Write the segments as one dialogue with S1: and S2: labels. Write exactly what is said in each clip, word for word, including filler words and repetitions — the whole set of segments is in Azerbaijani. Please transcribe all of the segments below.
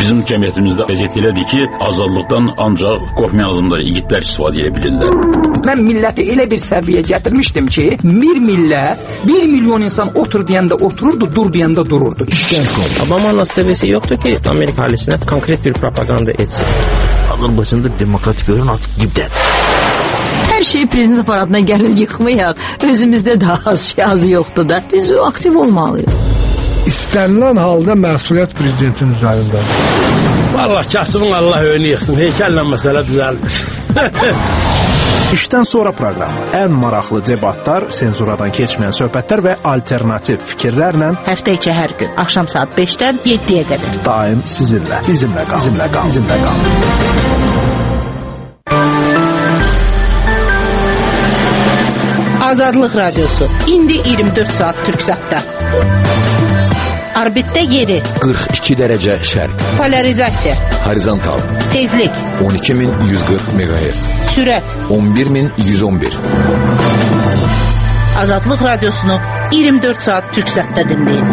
S1: Bizim cəmiyyətimizdə vəziyyət elədir ki, azadlıqdan ancaq qorxmayan adamlar, igidlər istifadə edə bilirlər.
S2: Mən milləti elə bir səviyyəyə gətirmişdim ki, bir millət, bir milyon insan otur deyəndə otururdu, dur deyəndə dururdu.
S3: Obama nasibesi yoktu ki Amerika ailesine konkret bir propaganda etsin.
S4: Azərbaycanda demokratik görün artıq dibdədir.
S5: Hər şey prezident aparatına gəlin yıxmayaq. Özümüzdə də az şey az yoxdur da. Biz aktiv olmalıyıq.
S6: İstənilən halda məsuliyyət prezidentin üzərindədir.
S7: Vallahi kasımın Allah önünü yıxsın. Heykəllə məsələ düzəlmiş.
S8: İşdən sonra proqramı ən maraqlı debatlar, senzuradan keçməyən söhbətlər və alternativ fikirlərlə
S9: həftə içi hər gün axşam saat beşdən yeddiyə qədər
S8: daim sizinlə, bizimlə qal, bizimlə qal, bizimlə qal.
S9: Azadlıq Radiosu indi iyirmi dörd saat Türksatda. Orbitdə yeri
S10: qırx iki dərəcə şərq.
S9: Polarizasiya
S10: Horizontal
S9: tezlik
S10: on iki min yüz qırx meqahertz.
S9: Sürət
S10: on bir min yüz on bir.
S9: Azadlıq Radiosunu iyirmi dörd saat Türksatda dinləyin.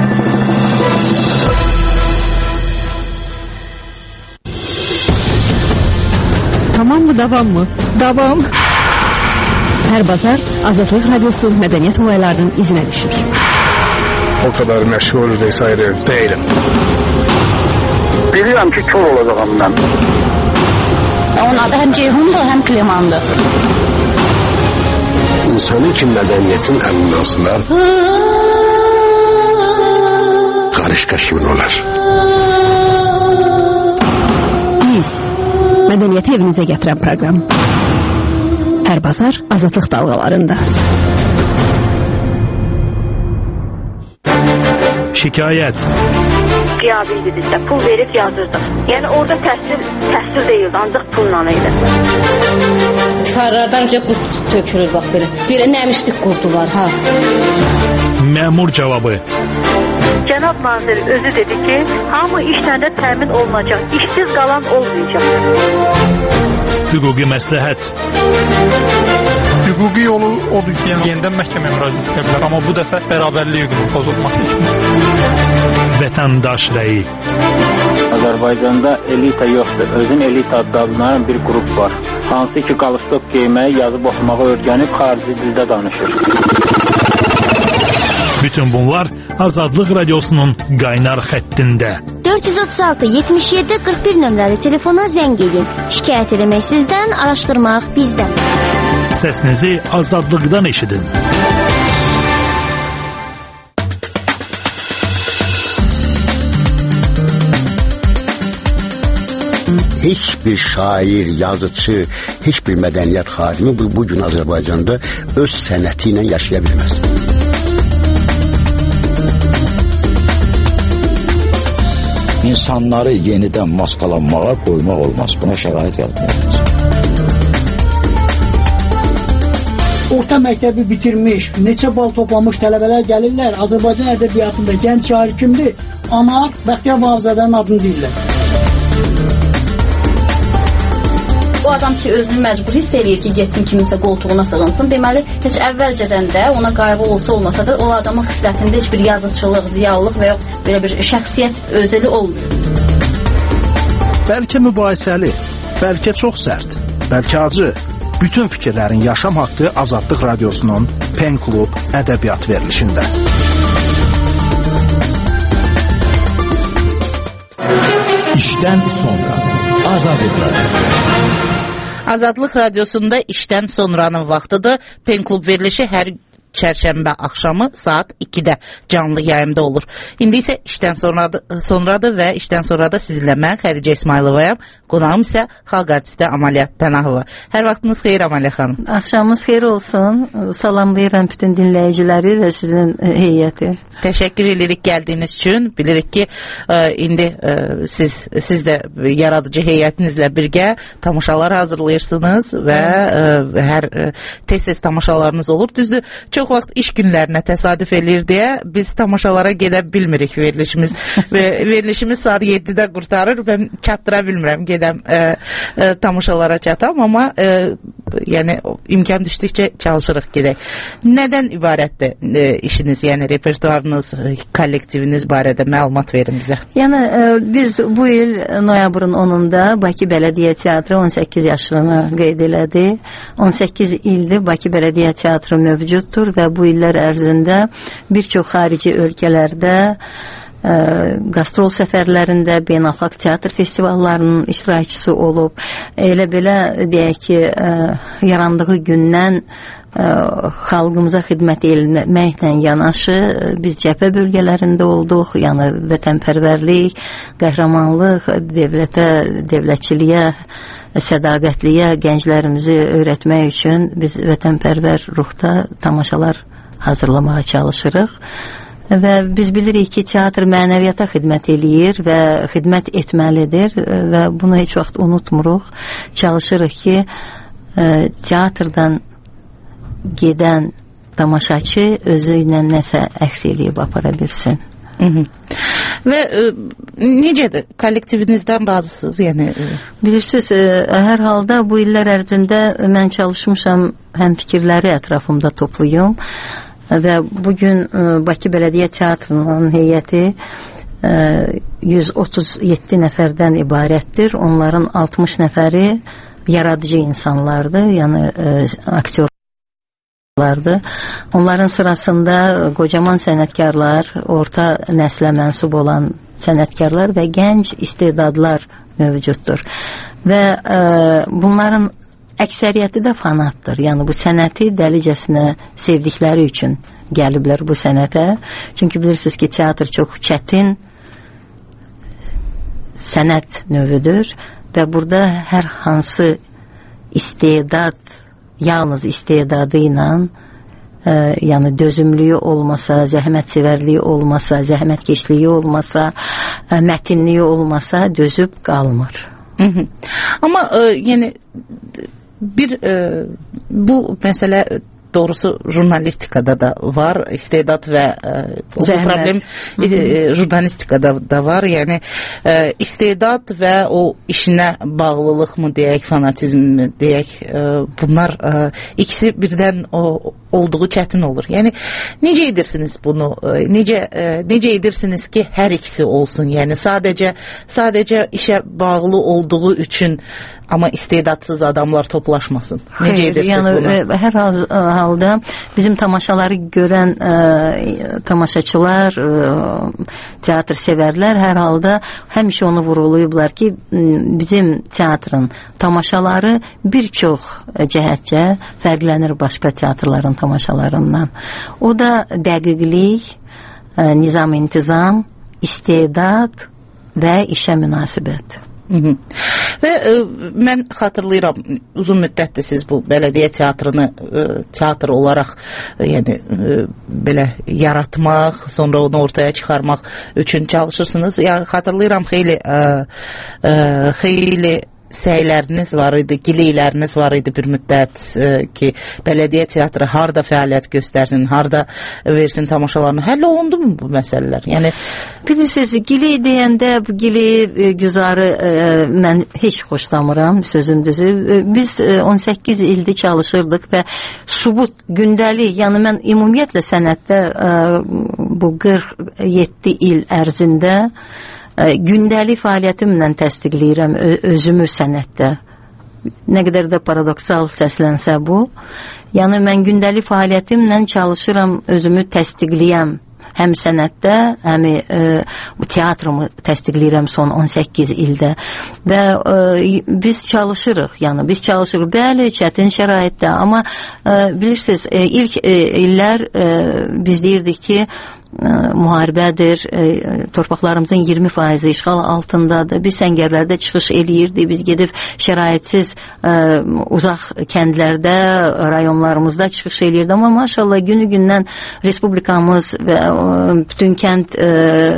S11: Tamam mı, davam mı?
S5: Davam.
S11: Hər bazar Azadlıq Radiosu mədəniyyət olaylarının izinə düşür.
S6: O kadar məşğul vesaire değilim.
S12: Bilirəm ki, kör olacağım mən.
S11: Onun adı həm Ceyhundur, həm Klemandır.
S13: İnsanın ki, mədəniyyətin əlindən alsınlar, qarışqa kimin olar?
S11: Biz, mədəniyyəti evinizə gətirən proqram. Hər bazar Azadlıq dalğalarında.
S14: Şikayət.
S15: Qiyabi idi bizdə, pul verib yazırdıq. Yəni orada təhsil, təhsil deyildi, ancaq pulla idi.
S16: Karlardanca qurt tökülür, bax belə. Bir nəmişlik qurdu var, ha.
S14: Məmur cavabı.
S15: Cənab nazir özü dedi ki, hamı işlərdə təmin olunacaq, işsiz qalan olmayacaq.
S14: Hüquqi məsləhət.
S17: Hüquqi yolu odur ki, yəni yenidən məhkəməyə müraciət edə bilər, amma bu dəfə bərabərlik hüququnun pozulması üçün.
S14: Vətəndaş rəyi.
S18: Azərbaycanda elita yoxdur. Özün elita adlanan bir qrup var. Hansı ki, qalstok geyməyi, yazıb oxumağı öyrənib xarici dildə danışır.
S14: Bütün bunlar Azadlıq Radiosunun qaynar xəttində.
S19: dörd yüz otuz altı yetmiş yeddi qırx bir nömrəli telefona zəng edin. Şikayət eləmək sizdən, araşdırmaq bizdən.
S14: Səsinizi azadlıqdan eşidin.
S13: Heç bir şair, yazıcı, heç bir mədəniyyət xadimi bu, bugün Azərbaycanda öz sənəti ilə yaşaya bilməz.
S4: İnsanları yenidən maskalanmağa qoymaq olmaz. Buna şərait yaratmaq.
S20: Orta məktəbi bitirmiş, neçə bal toplamış tələbələr gəlirlər. Azərbaycan ədəbiyyatında gənc şair kimdir? Anar Bəxtiyar Vahabzadənin adını deyirlər.
S16: O adam ki, özünü məcbur hiss eləyir ki, getsin kiminsə qoltuğuna sığınsın. Deməli, heç əvvəlcədən də ona qayğı olsa olmasa da o adamın xislətində heç bir yazıçılıq, ziyalılıq və yox belə bir şəxsiyyət özəli olmuyor.
S8: Bəlkə mübahisəli, bəlkə çox sərt, bəlkə acı. Bütün fikirlərin yaşam haqqı Azadlıq Radiosunun Pen Klub ədəbiyyat verilişində.
S21: İşdən sonra Azadlıq Radiosu.
S9: Azadlıq Radiosunda işdən sonranın vaxtıdır. Pen Klub verilişi hər çərşənbə axşamı saat ikidə canlı yayımda olur. İndi isə işdən sonradır, sonradır və işdən sonra da sizinlə mən Xədicə İsmayılovayam. Qonağım isə xalq artisti Amalya Pənahova. Hər vaxtınız xeyir Amalya xanım.
S5: Axşamınız xeyir olsun. Salamlayıram bütün dinləyiciləri və sizin heyəti.
S9: Təşəkkür edirik gəldiyiniz üçün. Bilirik ki, indi siz siz də yaradıcı heyətinizlə birgə tamaşalar hazırlayırsınız və hər tez-tez tamaşalarınız olur. Düzdür, çox vaxt iş günlərinə təsadüf eləyir deyə biz tamaşalara gedə bilmirik verilişimiz və verilişimiz saat yeddidə qurtarır və çatdıra bilmirəm gedəm e, e, tamaşalara çatam, amma e, yəni imkan düşdükcə çalışırıq gedək. Nədən ibarətdir e, işiniz, yəni repertuarınız, kollektiviniz barədə məlumat verin bizə.
S5: Yəni e, biz bu il noyabrın onunda Bakı Bələdiyyə Teatrı on səkkiz yaşını qeyd elədi. on səkkiz ildir Bakı Bələdiyyə Teatrı mövcuddur və bu illər ərzində bir çox xarici ölkələrdə ə, qastrol səfərlərində beynəlxalq teatr festivallarının iştirakçısı olub. Elə belə deyək ki, ə, yarandığı gündən ə, xalqımıza xidmət etməklə yanaşı biz cəbhə bölgələrində olduq. Yəni vətənpərvərlik, qəhrəmanlıq, dövlətə, dövlətçiliyə, sədaqətliyə gənclərimizi öyrətmək üçün biz vətənpərvər ruhda tamaşalar hazırlamağa çalışırıq. Və biz bilirik ki, teatr mənəviyyata xidmət eləyir və xidmət etməlidir və bunu heç vaxt unutmuruq. Çalışırıq ki, teatrdan gedən tamaşaçı özü ilə nəsə əks eləyib apara bilsin.
S9: Hı -hı. Və e, necədir? Kollektivinizdən razısınız? Yəni e...
S5: bilirsiniz, e, hər halda bu illər ərzində mən çalışmışam həm fikirləri ətrafımda toplayım və bugün e, Bakı Bələdiyyə Teatrının heyəti e, yüz otuz yeddi nəfərdən ibarətdir. Onların altmış nəfəri yaradıcı insanlardır, yəni e, aktyor. Onların sırasında qocaman sənətkarlar, orta nəslə mənsub olan sənətkarlar və gənc istedadlar mövcuddur. Və e, bunların əksəriyyəti də fanatdır. Yəni bu sənəti dəlicəsinə sevdikləri üçün gəliblər bu sənətə. Çünki bilirsiniz ki, teatr çox çətin sənət növüdür və burada hər hansı istedad, yalnız istedadı ilə, e, yəni dözümlüyü olmasa, zəhmətsevərliyi olmasa, zəhmətkeşliyi olmasa, e, mətinliyi olmasa dözüb qalmır.
S9: Hı -hı. Amma e, yəni bir e, bu məsələ doğrusu jurnalistikada da var, istedad və e, bu problem e, jurnalistikada da var. Yəni e, istedad və o işinə bağlılıq mı deyək, fanatizm mi deyək, e, bunlar e, ikisi birdən o olduğu çətin olur. Yəni necə edirsiniz bunu? E, necə e, necə edirsiniz ki, hər ikisi olsun? Yəni sadəcə sadəcə işə bağlı olduğu üçün amma istedadsız adamlar toplaşmasın. Necə Xeyr, edirsiniz yəni, bunu?
S5: E, hər halda bizim tamaşaları görən e, tamaşaçılar, e, teatr sevərlər hər halda həmişə onu vurğulayıblar ki, bizim teatrın tamaşaları bir çox cəhətcə fərqlənir başqa teatrların tamaşalarından. O da dəqiqlik, e, nizam-intizam, istedad və işə münasibət.
S9: Hı -hı. Və e, mən xatırlayıram, uzun müddətdir siz bu bələdiyyə teatrını e, teatr olaraq e, yəni e, belə yaratmaq, sonra onu ortaya çıxarmaq üçün çalışırsınız. Yəni xatırlayıram xeyli e, e, xeyli səyləriniz var idi, gileyləriniz var idi bir müddət e, ki, bələdiyyə teatrı harda fəaliyyət göstərsin, harda versin tamaşalarını. Həll olundu mu bu məsələlər? Yəni
S5: bilirsiniz, giley deyəndə bu giley e, güzarı e, mən heç xoşlamıram, sözün düzü. E, biz e, on səkkiz ildir çalışırdıq və subut, gündəlik, yəni mən ümumiyyətlə sənətdə e, bu qırx yeddi il ərzində gündəlik fəaliyyətimlə təsdiqləyirəm özümü sənətdə. Nə qədər də paradoksal səslənsə bu. Yəni mən gündəlik fəaliyyətimlə çalışıram özümü təsdiqləyəm. Həm sənətdə, həm e, teatrımı təsdiqləyirəm son on səkkiz ildə. Və e, biz çalışırıq, yəni biz çalışırıq. Bəli, çətin şəraitdə, amma e, bilirsiniz, e, ilk e, illər e, biz deyirdik ki, müharibədir, e, torpaqlarımızın iyirmi faizi işğal altındadır. Biz səngərlərdə çıxış eləyirdik, biz gedib şəraitsiz e, uzaq kəndlərdə, rayonlarımızda çıxış eləyirdik. Amma maşallah günü-gündən respublikamız və e, bütün kənd e,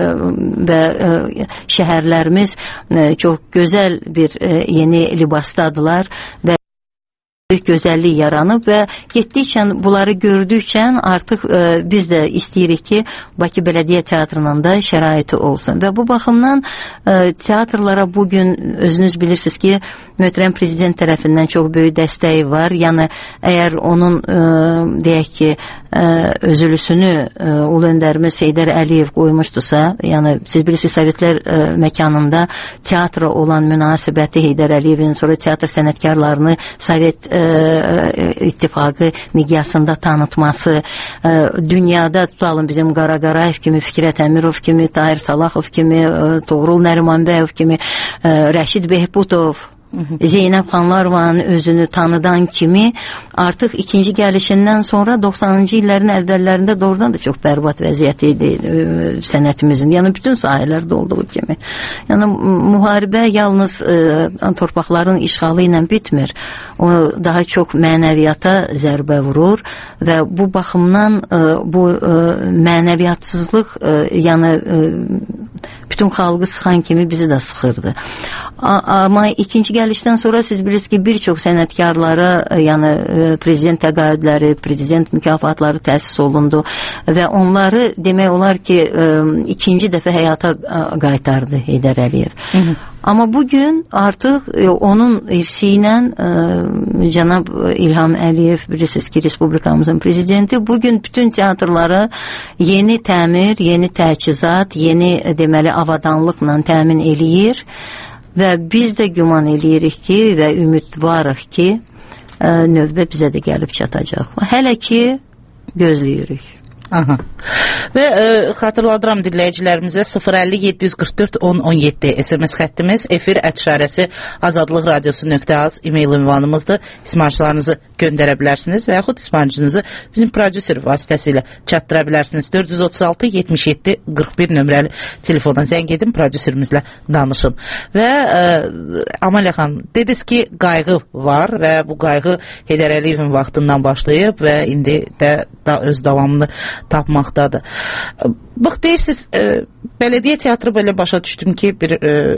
S5: və e, şəhərlərimiz e, çox gözəl bir e, yeni libasdadılar və gözəllik yaranıb və getdikcə bunları gördükcə artıq e, biz də istəyirik ki, Bakı Bələdiyyə Teatrının da şəraiti olsun. Və bu baxımdan e, teatrlara bugün özünüz bilirsiniz ki, möhtərəm prezident tərəfindən çox böyük dəstəyi var. Yəni əgər onun e, deyək ki, e, özülüsünü e, ulu öndərimiz Heydər Əliyev qoymuşdusa, yəni siz bilirsiniz Sovetlər e, məkanında teatra olan münasibəti Heydər Əliyevin, sonra teatr sənətkarlarını Sovet e, ittifaqı miqyasında tanıtması, dünyada tutalım bizim Qara Qarayev kimi, Fikrət Əmirov kimi, Tahir Salaxov kimi, Toğrul Nərimanbəyov kimi, Rəşid Behbudov, Zeynəb Xanlarovanın özünü tanıdan kimi artıq ikinci gəlişindən sonra doxsanıncı illərin əvvəllərində doğrudan da çox bərbad vəziyyəti idi sənətimizin. Yəni bütün sahələrdə olduğu kimi. Yəni müharibə yalnız e, torpaqların işğalı ilə bitmir. O daha çox mənəviyyata zərbə vurur və bu baxımdan e, bu e, mənəviyyatsızlıq e, yəni e, bütün xalqı sıxan kimi bizi də sıxırdı. Amma ikinci gəlişdən sonra siz bilirsiniz ki, bir çox sənətkarlara, yəni prezident təqaüdləri, prezident mükafatları təsis olundu və onları demək olar ki, ikinci dəfə həyata qaytardı Heydər Əliyev. Hı -hı. Amma bugün artıq onun irsi ilə cənab İlham Əliyev, bilirsiniz ki, Respublikamızın prezidenti bugün bütün teatrları yeni təmir, yeni təchizat, yeni deməli avadanlıqla təmin eləyir. Və biz də güman eləyirik ki və ümidvarıq ki növbə bizə də gəlib çatacaq. Hələ ki gözləyirik.
S9: Aha. Və e, xatırladıram dinləyicilərimizə sıfır əlli yeddi yüz qırx dörd on on yeddi S M S xəttimiz, efir ət-şarəsi azadlıq radiosu nöqtə az e-mail ünvanımızdır. İsmarçılarınızı göndərə bilərsiniz və yaxud ismarcınızı bizim prodüser vasitəsilə çatdıra bilərsiniz. dörd yüz otuz altı yetmiş yeddi qırx bir nömrəli telefona zəng edin, prodüserimizlə danışın. Və e, Amalə xanım, dediniz ki, qayğı var və bu qayğı Heydər Əliyevin vaxtından başlayıb və indi də da öz davamını tapmaqdadır. Bax, deyirsiniz, e, bələdiyyə teatrı belə başa düşdüm ki, bir e,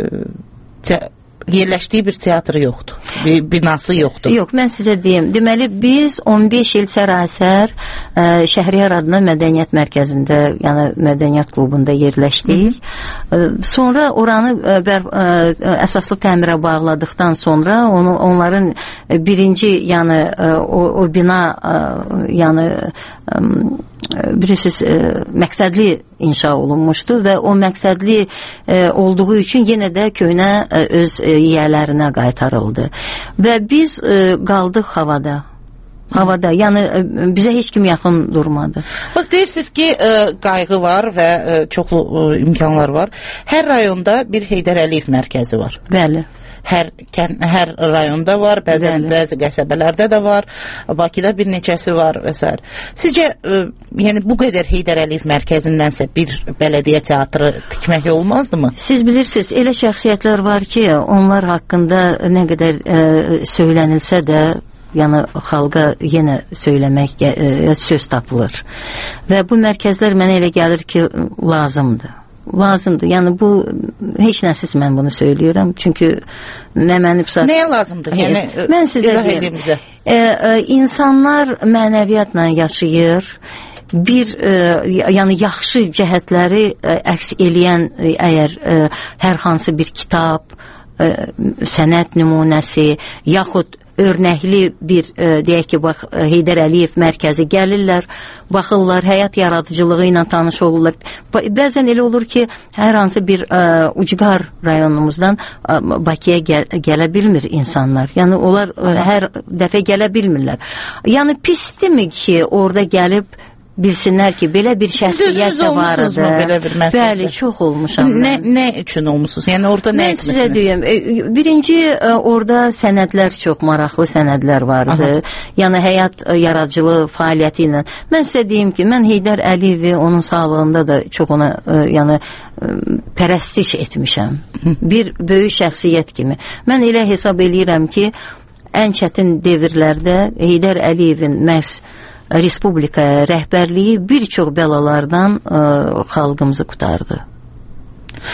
S9: te yerləşdiyi bir teatr yoxdur, bir binası yoxdur.
S5: Yox, mən sizə deyim. Deməli, biz on beş il sərasər ə, Şəhriyar adına mədəniyyət mərkəzində, yəni mədəniyyət klubunda yerləşdik. Hı -hı. Sonra oranı ə, bər, ə, əsaslı təmirə bağladıqdan sonra onu, onların birinci, yəni ə, o, o bina ə, yəni ə, bilirsiniz, e, məqsədli inşa olunmuşdu və o məqsədli e, olduğu üçün yenə də köhnə e, öz e, yiyələrinə qaytarıldı. Və biz e, qaldıq havada. Havada, yəni e, bizə heç kim yaxın durmadı.
S9: Bax, deyirsiniz ki, e, qayğı var və e, çoxlu e, imkanlar var. Hər rayonda bir Heydər Əliyev mərkəzi var.
S5: Bəli.
S9: Hər, hər rayonda var, bəzi, bəzi qəsəbələrdə də var, Bakıda bir neçəsi var və s. Sizcə, e, yəni bu qədər Heydər Əliyev mərkəzindənsə bir bələdiyyə teatrı tikmək olmazdımı?
S5: Siz bilirsiniz, elə şəxsiyyətlər var ki, onlar haqqında nə qədər e, söylənilsə də, yəni xalqa yenə söyləmək e, söz tapılır. Və bu mərkəzlər mənə elə gəlir ki, lazımdır. Lazımdır. Yəni bu heç nəsiz mən bunu söylüyorum. Çünki nə mənib saat...
S9: Nəyə lazımdır? Yəni,
S5: mən sizə deyim. E, e, insanlar mənəviyyatla yaşayır. Bir e, yəni yaxşı cəhətləri e, əks eləyən e, əgər e, hər hansı bir kitab, e, sənət nümunəsi yaxud örnəkli bir, e, deyək ki, bax, Heydər Əliyev mərkəzi gəlirlər, baxırlar, həyat yaradıcılığı ilə tanış olurlar. Bəzən elə olur ki, hər hansı bir e, ucqar rayonumuzdan e, Bakıya gəl gələ bilmir insanlar. Yəni, onlar e, hər dəfə gələ bilmirlər. Yəni, pisdirmi ki, orada gəlib bilsinlər ki, belə bir şəxsiyyət də vardı.
S9: Siz belə bir mərkəzdə?
S5: Bəli, çox olmuşam.
S9: Nə, nə üçün olmuşsunuz? Yəni orada nə etmişsiniz?
S5: Mən sizə deyim, birinci orada sənədlər, çox maraqlı sənədlər vardı. Aha. Yəni həyat yaradıcılığı fəaliyyəti ilə. Mən sizə deyim ki, mən Heydər Əliyevi onun sağlığında da çox ona yəni pərəstiş etmişəm. Bir böyük şəxsiyyət kimi. Mən elə hesab eləyirəm ki, ən çətin devirlərdə Heydər Əliyevin məhz Respublikaya rəhbərliyi bir çox bəlalardan ə, xalqımızı qutardı.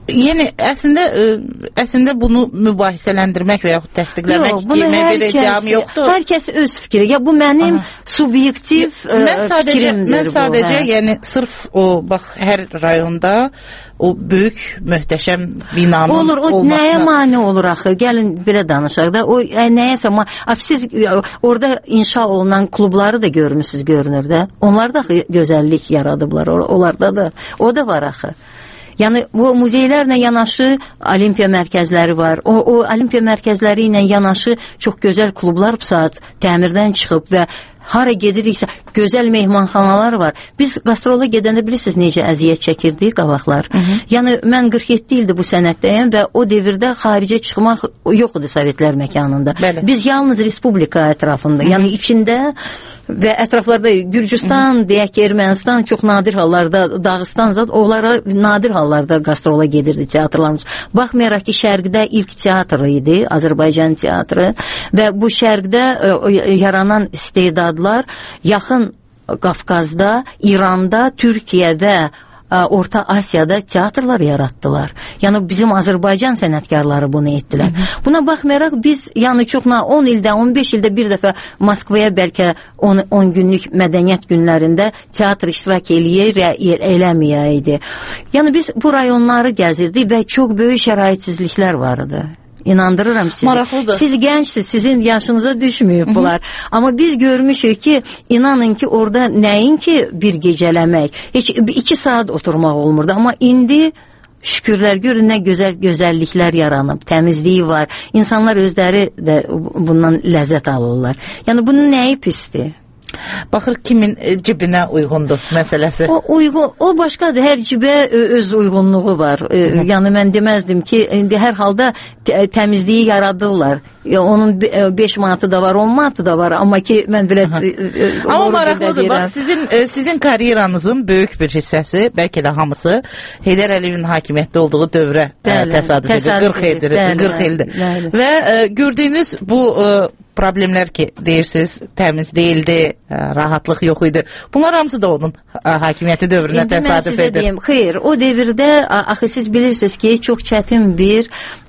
S9: Yəni əslində ə, əslində bunu mübahisələndirmək və yaxud təsdiqləmək
S5: yox, bunu
S9: kimi
S5: hər
S9: bir iddiam yoxdur.
S5: Hər kəs öz fikri. Ya bu mənim Aha. subyektiv ə,
S9: mən sadəcə,
S5: fikrimdir.
S9: Mən sadəcə,
S5: bu, hə.
S9: yəni sırf o bax hər rayonda o böyük möhtəşəm binanın
S5: olur, o
S9: olmasına...
S5: nəyə mane olur axı? Gəlin belə danışaq da. O ə, nəyəsə ma siz orada inşa olunan klubları da görmüsüz, görünür də. Onlar da axı gözəllik yaradıblar. Onlarda da o da var axı. Yəni bu muzeylərlə yanaşı olimpiya mərkəzləri var. O, o olimpiya mərkəzləri ilə yanaşı çox gözəl klublar bu saat təmirdən çıxıb və hara gediriksə gözəl mehmanxanalar var. Biz qastrolda gedəndə bilirsiniz necə əziyyət çəkirdik qabaqlar. Hı -hı. Yəni mən qırx yeddi ildir bu sənətdəyəm və o devirdə xaricə çıxmaq yox idi Sovetlər məkanında. Bəli. Biz yalnız respublika ətrafında, Hı -hı. yəni içində və ətraflarda Gürcüstan, Hı -hı. deyək ki, Ermənistan çox nadir hallarda, Dağıstan zat onlara nadir hallarda qastrolda gedirdi teatrlarımız. Baxmayaraq ki, şərqdə ilk teatr idi, Azərbaycan teatrı və bu şərqdə ə, yaranan istedad yaxın Qafqazda, İranda, Türkiyə və ə, Orta Asiyada teatrlar yaratdılar. Yəni bizim Azərbaycan sənətkarları bunu etdilər. Hı -hı. Buna baxmayaraq biz yəni çox on ildə, on beş ildə bir dəfə Moskvaya bəlkə on günlük mədəniyyət günlərində teatr iştirak eləyir, eləməyəydi. Yəni biz bu rayonları gəzirdik və çox böyük şəraitsizliklər var idi. İnandırıram sizi.
S9: Maraqlıdır.
S5: Siz gəncsiniz, sizin yaşınıza düşməyib bunlar. Hı -hı. Amma biz görmüşük ki, inanın ki, orada nəyin ki bir gecələmək, heç iki saat oturmaq olmurdu. Amma indi şükürlər görün nə gözəl gözəlliklər yaranıb, təmizliyi var. İnsanlar özləri də bundan ləzzət alırlar. Yəni bunun nəyi pisdir?
S9: Baxır kimin cibinə uyğundur məsələsi.
S5: O uyğun, o başqadır. Hər cibə öz uyğunluğu var. Hı -hı. Yəni mən deməzdim ki, indi hər halda təmizliyi yaradırlar. Onun beş manatı da var, on manatı da var. Amma ki mən belə
S9: Amma maraqlıdır. Bax sizin sizin karyeranızın böyük bir hissəsi, bəlkə də hamısı Heydər Əliyevin hakimiyyətdə olduğu dövrə bəli, təsadüf edir. qırx ildir. qırx ildir. Bəli. Və ə, gördüyünüz bu ə, problemlər ki, deyirsiniz, təmiz değildi, rahatlıq yox idi. Bunlar hamısı da onun hakimiyyəti dövrünə təsadüf edir. Deyim,
S5: xeyr, o devirdə axı siz bilirsiniz ki, çox çətin bir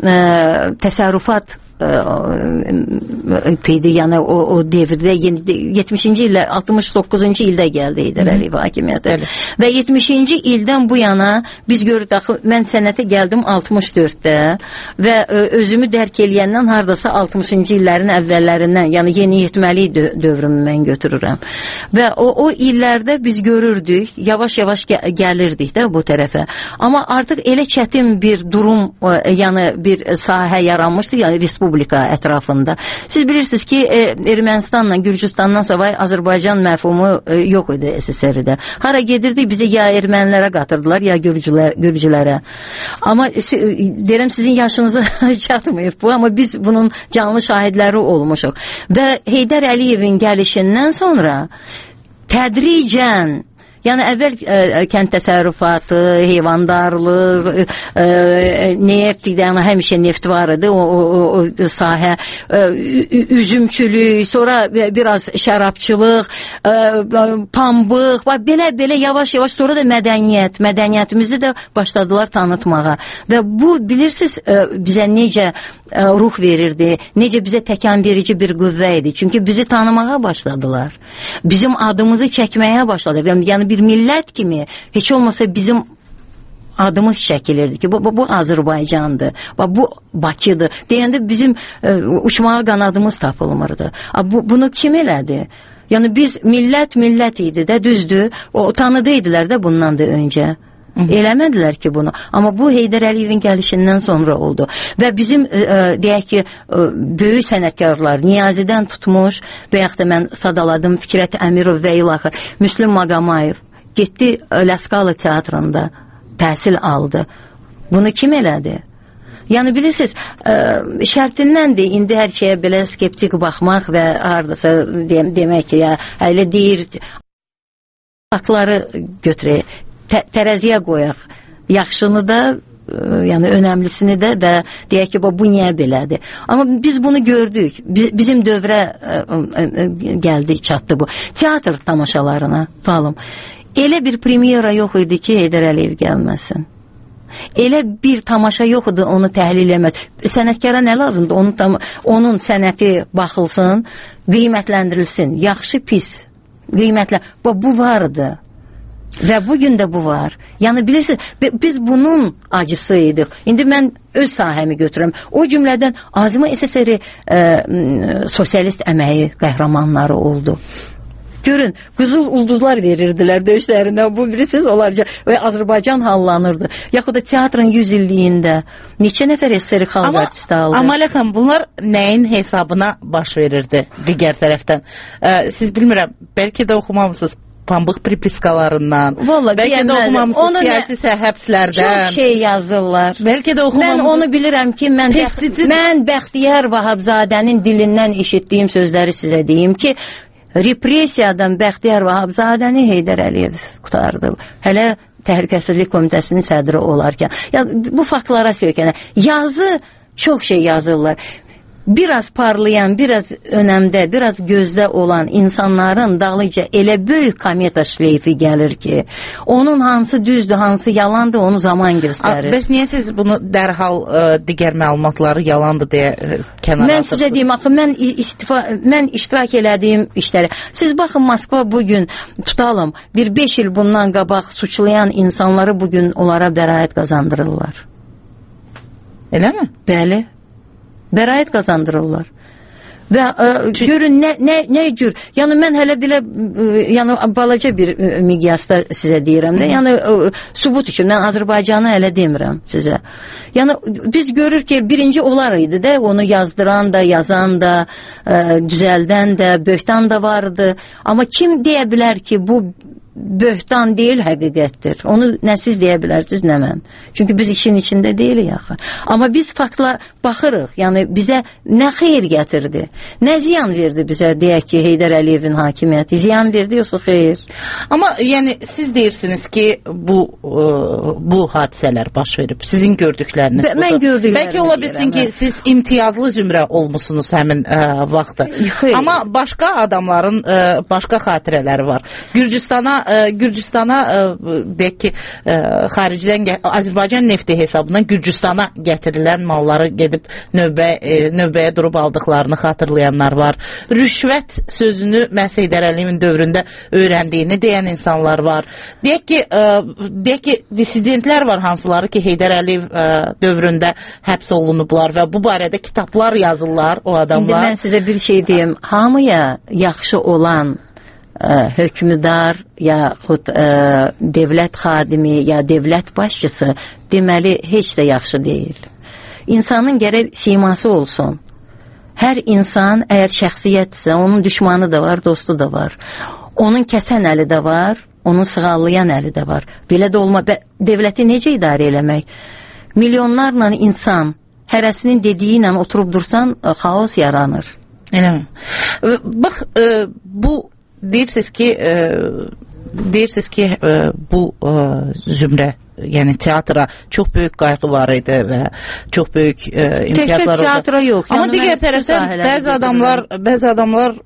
S5: ə, təsərrüfat idi, yəni o, o devirdə yetmişinci ildə, altmış doqquzuncu ildə gəldi Heydər Əliyev hakimiyyətə. Və yetmişinci ildən bu yana biz görürük, mən sənətə gəldim altmış dörddə və özümü dərk eləyəndən hardasa altmışıncı illərin əvvəllərindən, yəni yeniyetməli dövrümü mən götürürəm. Və o, o illərdə biz görürdük, yavaş-yavaş gəl gəlirdik də bu tərəfə. Amma artıq elə çətin bir durum, yəni bir sahə yaranmışdı, yəni respublika Respublika ətrafında. Siz bilirsiniz ki, e, Ermənistanla, Gürcüstandan savay Azərbaycan məfhumu e, yox idi S S R-də. Hara gedirdik, bizi ya ermənilərə qatırdılar, ya gürcülər, gürcülərə. Amma si, deyirəm, sizin yaşınıza çatmayıb bu, amma biz bunun canlı şahidləri olmuşuq. Və Heydər Əliyevin gəlişindən sonra tədricən, yəni əvvəl ə, kənd təsərrüfatı, heyvandarlıq, ə, neft, yəni həmişə neft var idi, o, o, o sahə, ə, üzümçülük, sonra biraz şərabçılıq, ə, pambıq, belə-belə yavaş-yavaş, sonra da mədəniyyət, mədəniyyətimizi də başladılar tanıtmağa. Və bu, bilirsiniz, ə, bizə necə ə, ruh verirdi, necə bizə təkan verici bir qüvvə idi. Çünki bizi tanımağa başladılar. Bizim adımızı çəkməyə başladılar. Yəni bir millət kimi heç olmasa bizim adımız çəkilirdi ki, bu, bu, bu Azərbaycandır, bu Bakıdır. Deyəndə bizim e, uçmağa qanadımız tapılmırdı. Bu, bunu kim elədi? Yəni biz millət millət idi də, düzdür. O tanıdıydılar da bundan da öncə. Hı -hı. Eləmədilər ki bunu. Amma bu Heydər Əliyevin gəlişindən sonra oldu. Və bizim e, deyək ki, e, böyük sənətkarlar Niyazidən tutmuş və yaxud da mən sadaladım Fikrət Əmirov və ilaxır Müslüm Maqamayev getdi Laskala teatrında təhsil aldı. Bunu kim elədi? Yəni bilirsiniz, ə, şərtindən də indi hər şeyə belə skeptik baxmaq və hardasa dem demək ki, ya elə deyir, faktları götürək, tə tərəziyə qoyaq. Yaxşını da, ə, yəni önəmlisini də və deyək ki, bu niyə belədir? Amma biz bunu gördük. Biz, bizim dövrə ə, ə, gəldi, çatdı bu. Teatr tamaşalarına tutalım. Elə bir premyera yox idi ki, Heydər Əliyev gəlməsin. Elə bir tamaşa yox idi, onu təhlil eləməz. Sənətkara nə lazımdır? Onun, tam, onun sənəti baxılsın, qiymətləndirilsin. Yaxşı, pis. Qiymətlə. Bu vardı. Və bugün də bu var. Yəni bilirsiniz, biz bunun acısı idik. İndi mən öz sahəmi götürürəm. O cümlədən Azimə S S R e, sosialist əməyi qəhrəmanları oldu. Görün, qızıl ulduzlar verirdilər döyüşlərindən. Bu bilirsiniz, onlarca və Azərbaycan hallanırdı. Yaxud da teatrın yüz illiyində neçə nəfər S S R xalq artisti aldı.
S9: Amma Ləxəm, bunlar nəyin hesabına baş verirdi digər tərəfdən? E, siz bilmirəm, bəlkə də oxumamısınız. Pambıq pripiskalarından.
S5: Vallahi
S9: bəlkə də oxumamısınız siyasi səhəbslərdən.
S5: Çox şey yazırlar.
S9: Bəlkə də oxumamısınız.
S5: Mən onu bilirəm ki, mən, Pesticid... mən Bəxtiyar Vahabzadənin dilindən eşitdiyim sözləri sizə deyim ki, repressiyadan Bəxtiyar Vahabzadəni Heydər Əliyev qutardı. Hələ Təhlükəsizlik Komitəsinin sədri olarkən. Ya, bu faktlara söykənə. Yazı, çox şey yazırlar. Biraz parlayan, biraz önəmdə, biraz gözdə olan insanların dalınca elə böyük kometa şleyfi gəlir ki, onun hansı düzdür, hansı yalandır, onu zaman göstərir.
S9: Bəs niyə siz bunu dərhal ə, digər məlumatları yalandır deyə ə, kənara
S5: mən
S9: atırsınız?
S5: Sizə deyim, axı, mən, istifa, mən iştirak elədiyim işləri. Siz baxın, Moskva bugün tutalım, bir beş il bundan qabaq suçlayan insanları bugün onlara bəraət qazandırırlar.
S9: Elə mi?
S5: Bəli. Bəraət qazandırırlar. Və ə, görün nə, nə, nə cür, yəni mən hələ belə ə, yəni balaca bir ə, miqyasda sizə deyirəm də, yəni ə, sübut üçün mən Azərbaycanı hələ demirəm sizə. Yəni biz görür ki, birinci onlar idi də, onu yazdıran da, yazan da, ə, düzəldən də, böhtan da vardı. Amma kim deyə bilər ki, bu böhtan deyil, həqiqətdir. Onu nə siz deyə bilərsiniz, nə mən. Çünki biz işin içində deyilik axı. Amma biz faktla baxırıq. Yəni bizə nə xeyir gətirdi, nə ziyan verdi bizə, deyək ki, Heydər Əliyevin hakimiyyəti. Ziyan verdi, yoxsa xeyir?
S9: Amma yəni siz deyirsiniz ki, bu ə, bu hadisələr baş verib. Sizin gördükləriniz
S5: Bə, mən gördüklərimi
S9: Bəlkə ola bilsin ki, siz imtiyazlı zümrə olmusunuz həmin ə, vaxtda.
S5: Xeyr.
S9: Amma başqa adamların ə, başqa xatirələri var. Gürcüstana Gürcüstana deyək ki, xaricdən Azərbaycan nefti hesabından Gürcüstana gətirilən malları gedib növbə, növbəyə durub aldıqlarını xatırlayanlar var. Rüşvət sözünü məhz Heydər Əliyevin dövründə öyrəndiyini deyən insanlar var. Deyək ki, deyək ki, dissidentlər var hansıları ki, Heydər Əliyev dövründə həbs olunublar və bu barədə kitablar yazırlar o adamlar.
S5: İndi mən sizə bir şey deyim. Hamıya yaxşı olan Ə, hökmüdar yaxud ə, devlət xadimi ya devlət başçısı deməli heç də yaxşı deyil. İnsanın gərək siması olsun. Hər insan əgər şəxsiyyətsə, onun düşmanı da var, dostu da var. Onun kəsən əli də var, onun sığallayan əli də var. Belə də olma, devləti necə idarə eləmək? Milyonlarla insan hərəsinin dediyi ilə oturub dursan, xaos yaranır.
S9: Elə mi? Bax, ə, bu deyirsiniz ki, e, deyirsiniz ki e, bu e, zümrə, yəni teatra çox böyük qayğı var idi və çox böyük e, imtiyazlar oldu.
S5: Teatra yox.
S9: Amma digər tərəfdən bəzi adamlar, bəzi adamlar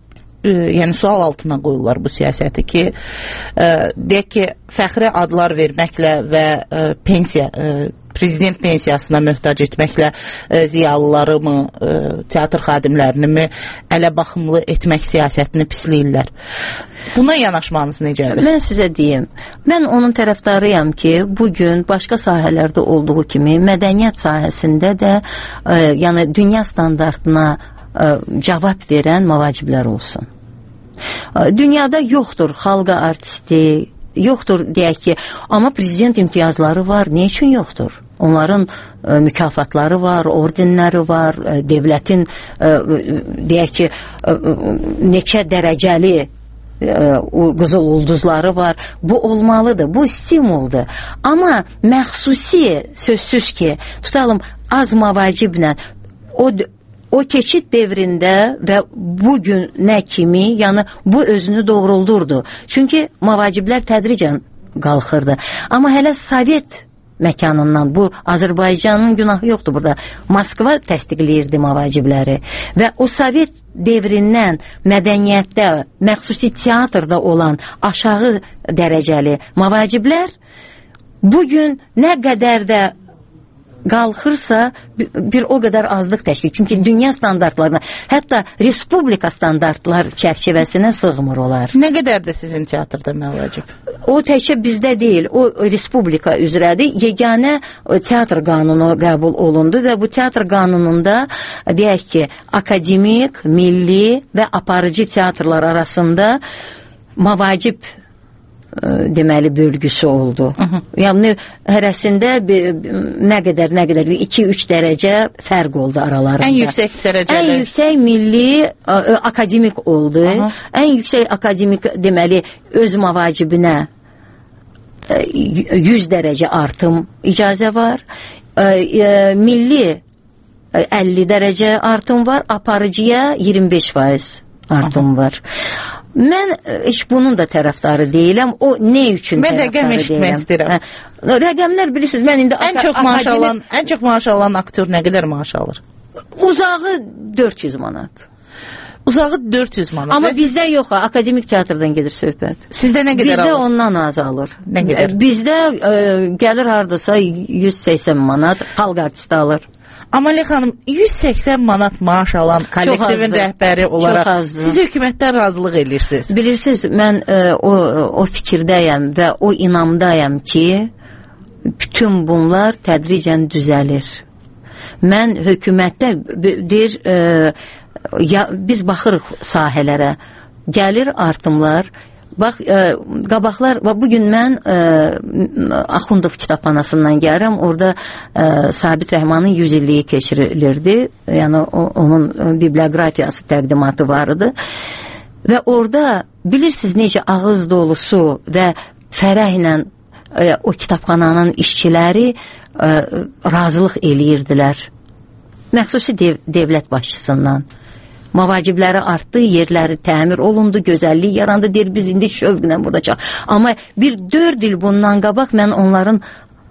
S9: e, yəni sual altına qoyurlar bu siyasəti ki, e, deyək ki, fəxri adlar verməklə və e, pensiya e, prezident pensiyasına möhtac etməklə e, ziyalıları mı, e, teatr xadimlərini mi ələ baxımlı etmək siyasətini pisləyirlər. Buna yanaşmanız necədir?
S5: Mən sizə deyim, mən onun tərəfdarıyam ki, bugün başqa sahələrdə olduğu kimi mədəniyyət sahəsində də e, yəni dünya standartına e, cavab verən mavaciblər olsun. E, dünyada yoxdur xalqa artisti, yoxdur deyək ki, amma prezident imtiyazları var. Niyə üçün yoxdur? Onların e, mükafatları var, ordenləri var, e, devlətin e, deyək ki, e, neçə dərəcəli e, qızıl ulduzları var. Bu olmalıdır, bu stimuldur. Amma məxsusi sözsüz ki, tutalım az mavaciblə o O keçid devrində və bugün nə kimi, yəni bu özünü doğruldurdu. Çünki mavaciblər tədricən qalxırdı. Amma hələ Sovet məkanından, bu Azərbaycanın günahı yoxdur burada. Moskva təsdiqləyirdi mavacibləri və o Sovet devrindən mədəniyyətdə, məxsusi teatrda olan aşağı dərəcəli mavaciblər bugün nə qədər də qalxırsa bir o qədər azlıq təşkil. Çünki dünya standartlarına, hətta respublika standartlar çərçivəsinə sığmır olar.
S9: Nə qədər də sizin teatrda məvacib?
S5: O təkcə bizdə deyil, o respublika üzrədir. Yeganə teatr qanunu qəbul olundu və bu teatr qanununda deyək ki, akademik, milli və aparıcı teatrlar arasında mavacib deməli bölgüsü oldu. Hı -hı. Yəni hərəsində nə qədər nə qədər iki üç dərəcə fərq oldu aralarında.
S9: Ən yüksək dərəcəli.
S5: Ən yüksək milli akademik oldu. Hı -hı. Ən yüksək akademik deməli öz mavacibinə yüz dərəcə artım icazə var. Milli əlli dərəcə artım var. Aparıcıya iyirmi beş faiz artım Hı -hı. var. Mən heç bunun da tərəfdarı deyiləm. O nə üçün
S9: mən
S5: tərəfdarı
S9: rəqəm eşitmək istəyirəm.
S5: Hə, rəqəmlər bilirsiniz, mən indi
S9: ən çox maaş alan, ən çox maaş alan aktyor nə qədər maaş alır?
S5: Uzağı dörd yüz manat.
S9: Uzağı dörd yüz manat.
S5: Amma bizdə yox, akademik teatrdan gedir söhbət.
S9: Sizdə nə qədər
S5: bizdə
S9: alır?
S5: Bizdə ondan az alır.
S9: Nə qədər?
S5: Bizdə ə, gəlir hardasa yüz səksən manat, xalq artisti alır.
S9: Amalə xanım, yüz səksən manat maaş alan kollektivin rəhbəri olaraq siz hökumətdən razılıq edirsiniz.
S5: Bilirsiniz, mən e, o, o fikirdəyəm və o inamdayam ki, bütün bunlar tədricən düzəlir. Mən hökumətdə deyir, e, ya, biz baxırıq sahələrə, gəlir artımlar. Bax, e, qabaqlar, bugün mən e, Axundov kitabxanasından gəlirəm, orada e, Sabit Rəhmanın yüz illiyi keçirilirdi, yəni o, onun bibliografiyası təqdimatı vardı və orada bilirsiniz necə ağız dolusu və fərəhlə e, o kitabxananın işçiləri e, razılıq eləyirdilər, məxsusi dev, devlət başçısından. Mavacibləri artdı, yerləri təmir olundu, gözəllik yarandı, deyir biz indi şövqlə burada çal. Amma bir dörd il bundan qabaq mən onların,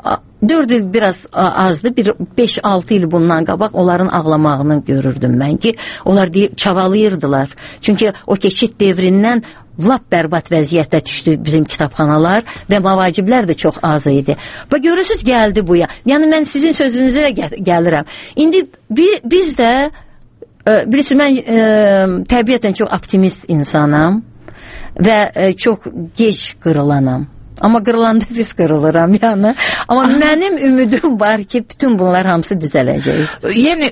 S5: dörd il biraz azdı, bir beş altı il bundan qabaq onların ağlamağını görürdüm mən ki, onlar deyir, çavalayırdılar. Çünki o keçid devrindən lap bərbad vəziyyətdə düşdü bizim kitabxanalar və mavaciblər də çox az idi. Və görürsünüz, gəldi buya. Yəni mən sizin sözünüzə də gəl gəlirəm. İndi bi biz də bilirsiniz, mən e, təbiətən çox optimist insanam və e, çox gec qırılanam. Amma qırılanda biz qırılıram yəni. Amma Aha. mənim ümidim var ki, bütün bunlar hamısı düzələcək.
S9: Yəni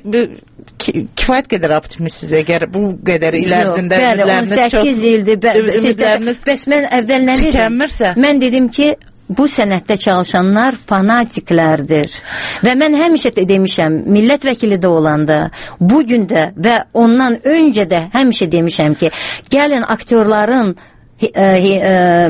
S9: kifayət qədər optimistsiz əgər bu qədər il ərzində
S5: ümitləriniz çox... on səkkiz ildir, bə, ümitləriniz bəs mən əvvəl nə dedim?
S9: Tükənmirsə?
S5: Mən dedim ki, bu sənətdə çalışanlar fanatiklərdir. Və mən həmişə də demişəm, millət vəkili də olanda, bugün də və ondan öncə də həmişə demişəm ki, gəlin aktyorların e, e,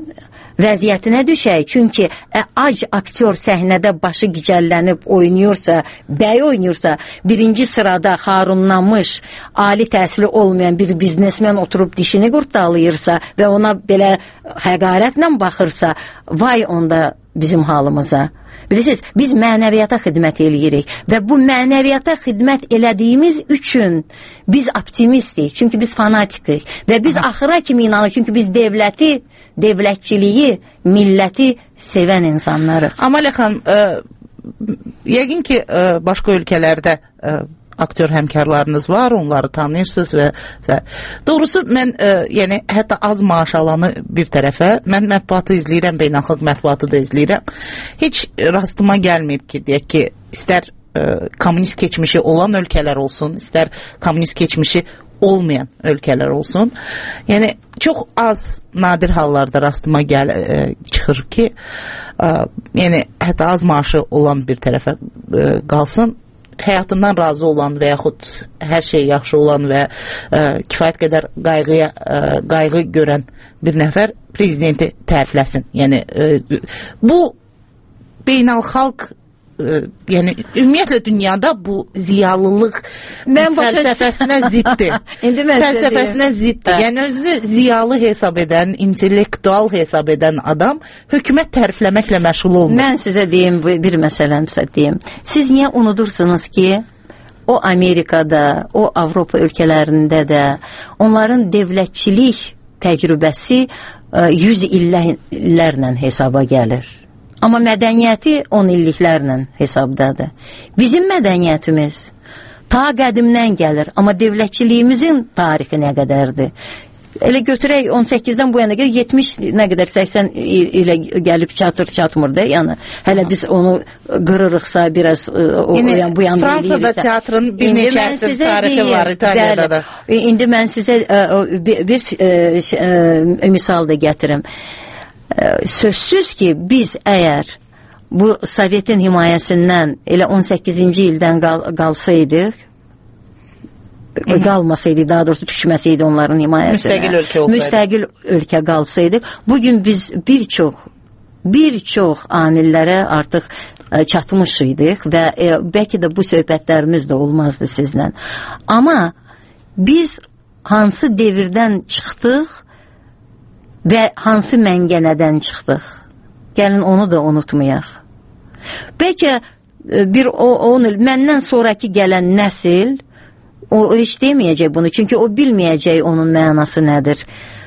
S5: vəziyyətinə düşək. Çünki ə, ac aktyor səhnədə başı gicəllənib oynayırsa, bəy oynayırsa, birinci sırada xarunlanmış, ali təhsili olmayan bir biznesmen oturub dişini qurtalayırsa və ona belə həqarətlə baxırsa, vay onda bizim halımıza. Bilirsiniz, biz mənəviyyata xidmət eləyirik və bu mənəviyyata xidmət elədiyimiz üçün biz optimistik, çünki biz fanatikik və biz Aha. axıra kimi inanırıq, çünki biz devləti, devlətçiliyi, milləti sevən insanlarıq.
S9: Amalə xanım, ə, yəqin ki, ə, başqa ölkələrdə ə, aktyor həmkarlarınız var, onları tanıyırsınız və, və doğrusu mən ə, yəni hətta az maaş alanı bir tərəfə, mən mətbuatı izləyirəm, beynəlxalq mətbuatı da izləyirəm. Heç rastıma gəlməyib ki, deyək ki, istər ə, kommunist keçmişi olan ölkələr olsun, istər kommunist keçmişi olmayan ölkələr olsun. Yəni çox az nadir hallarda rastıma gəl ə, çıxır ki, ə, yəni hətta az maaşı olan bir tərəfə ə, qalsın, həyatından razı olan və yaxud hər şey yaxşı olan və ə, kifayət qədər qayğıya, ə, qayğı görən bir nəfər prezidenti tərifləsin. Yəni ə, bu beynəlxalq ə, yəni ümumiyyətlə dünyada bu ziyalılıq fəlsəfəsinə ziddir. Fəlsəfəsinə ziddir. Yəni özünü ziyalı hesab edən, intellektual hesab edən adam hökumət tərifləməklə məşğul olmur.
S5: Mən sizə deyim, bir məsələni sizə deyim. Siz niyə unudursunuz ki, o Amerikada, o Avropa ölkələrində də onların devlətçilik təcrübəsi yüz illərlə hesaba gəlir. Amma mədəniyyəti on illiklərlə hesabdadır. Bizim mədəniyyətimiz ta qədimdən gəlir, amma dövlətçiliyimizin tarixi nə qədərdir? Elə götürək on səkkizdən bu yana qədər yetmiş nə qədər səksən ilə gəlib çatır çatmır da, yəni hələ biz onu qırırıqsa biraz o,
S9: yəni,
S5: yan, bu yanda eləyirsə.
S9: Fransada teatrın bir neçə əsr tarixi var, İtaliyada da.
S5: İndi mən sizə bir, bir e, misal da gətirim. Sözsüz ki, biz əgər bu Sovetin himayəsindən elə on səkkizinci ildən qal, qalsaydıq, Hı-hı. qalmasaydı, daha doğrusu düşməsəydi onların himayəsinə,
S9: müstəqil ölkə olsaydı,
S5: müstəqil ölkə qalsaydıq, bugün biz bir çox bir çox amillərə artıq ə, çatmışıydıq və ə, bəlkə də bu söhbətlərimiz də olmazdı sizlə. Amma biz hansı devirdən çıxdıq və hansı məngənədən çıxdıq? Gəlin onu da unutmayaq. Bəlkə bir on il məndən sonraki gələn nəsil o heç deməyəcək bunu, çünki o bilməyəcək onun mənası nədir.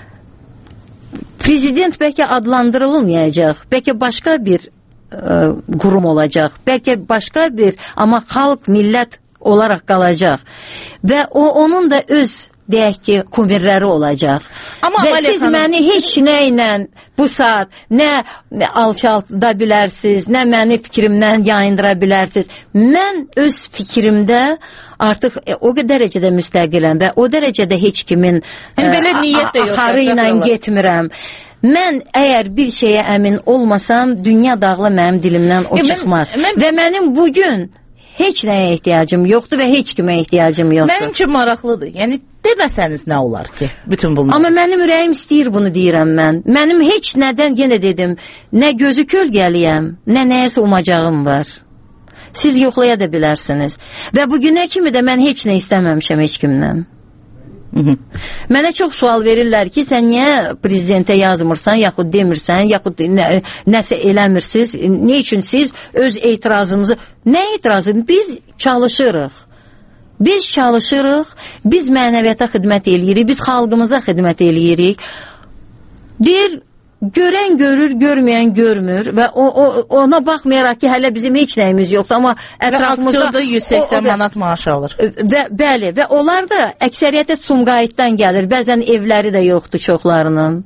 S5: Prezident bəlkə adlandırılmayacaq, bəlkə başqa bir ə, qurum olacaq, bəlkə başqa bir, amma xalq, millət olaraq qalacaq. Və o onun da öz deyək ki, kumirləri olacaq. Amma və siz xanım... məni heç nə ilə bu saat nə alçalda bilərsiniz, nə məni fikrimdən yayındıra bilərsiniz. Mən öz fikrimdə artıq e, o dərəcədə müstəqiləm və o dərəcədə heç kimin axarı ilə getmirəm. Mən əgər bir şeyə əmin olmasam, dünya dağla mənim dilimdən o e, çıxmaz. Mən, mən... Və mənim bugün heç nəyə ehtiyacım yoxdur və heç kimə ehtiyacım yoxdur.
S9: Mənim üçün maraqlıdır. Yəni deməsəniz nə olar ki, bütün bunlar?
S5: Amma mənim ürəyim istəyir bunu deyirəm mən. Mənim heç nədən, yenə dedim, nə gözü kölgəliyəm, nə nəyəsə umacağım var. Siz yoxlaya da bilərsiniz. Və bugünə kimi də mən heç nə istəməmişəm heç kimdən. Hı -hı. Mənə çox sual verirlər ki, sən niyə prezidentə yazmırsan, yaxud demirsən, yaxud nə, nəsə eləmirsiniz, nə üçün siz öz etirazınızı, nə etirazı? Biz çalışırıq. Biz çalışırıq, biz mənəviyyata xidmət eləyirik, biz xalqımıza xidmət eləyirik. Deyir, görən görür, görməyən görmür və o, o, ona baxmayaraq ki, hələ bizim heç nəyimiz yoxdur, amma ətrafımızda...
S9: Və aktyorda yüz səksən manat maaş alır.
S5: Və, bəli, və onlar da əksəriyyətə Sumqayıtdan gəlir, bəzən evləri də yoxdur çoxlarının.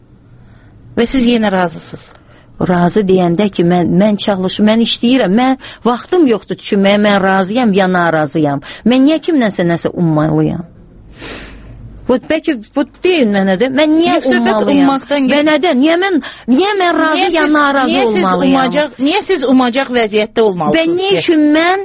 S9: Və siz yenə razısınız?
S5: Razı deyəndə ki, mən, mən çalışım, mən işləyirəm, mən vaxtım yoxdur düşünməyə, mən razıyam ya narazıyam. Mən niyə kimdənsə nəsə ummalıyam? Bu, bəlkə bu deyil mənə də, mən niyə ummalıyam? Və nədən? Niyə mən, niyə mən razı niyə ya siz, narazı niyə olmalıyam?
S9: Umacaq, niyə siz umacaq vəziyyətdə olmalısınız?
S5: Və niyə üçün mən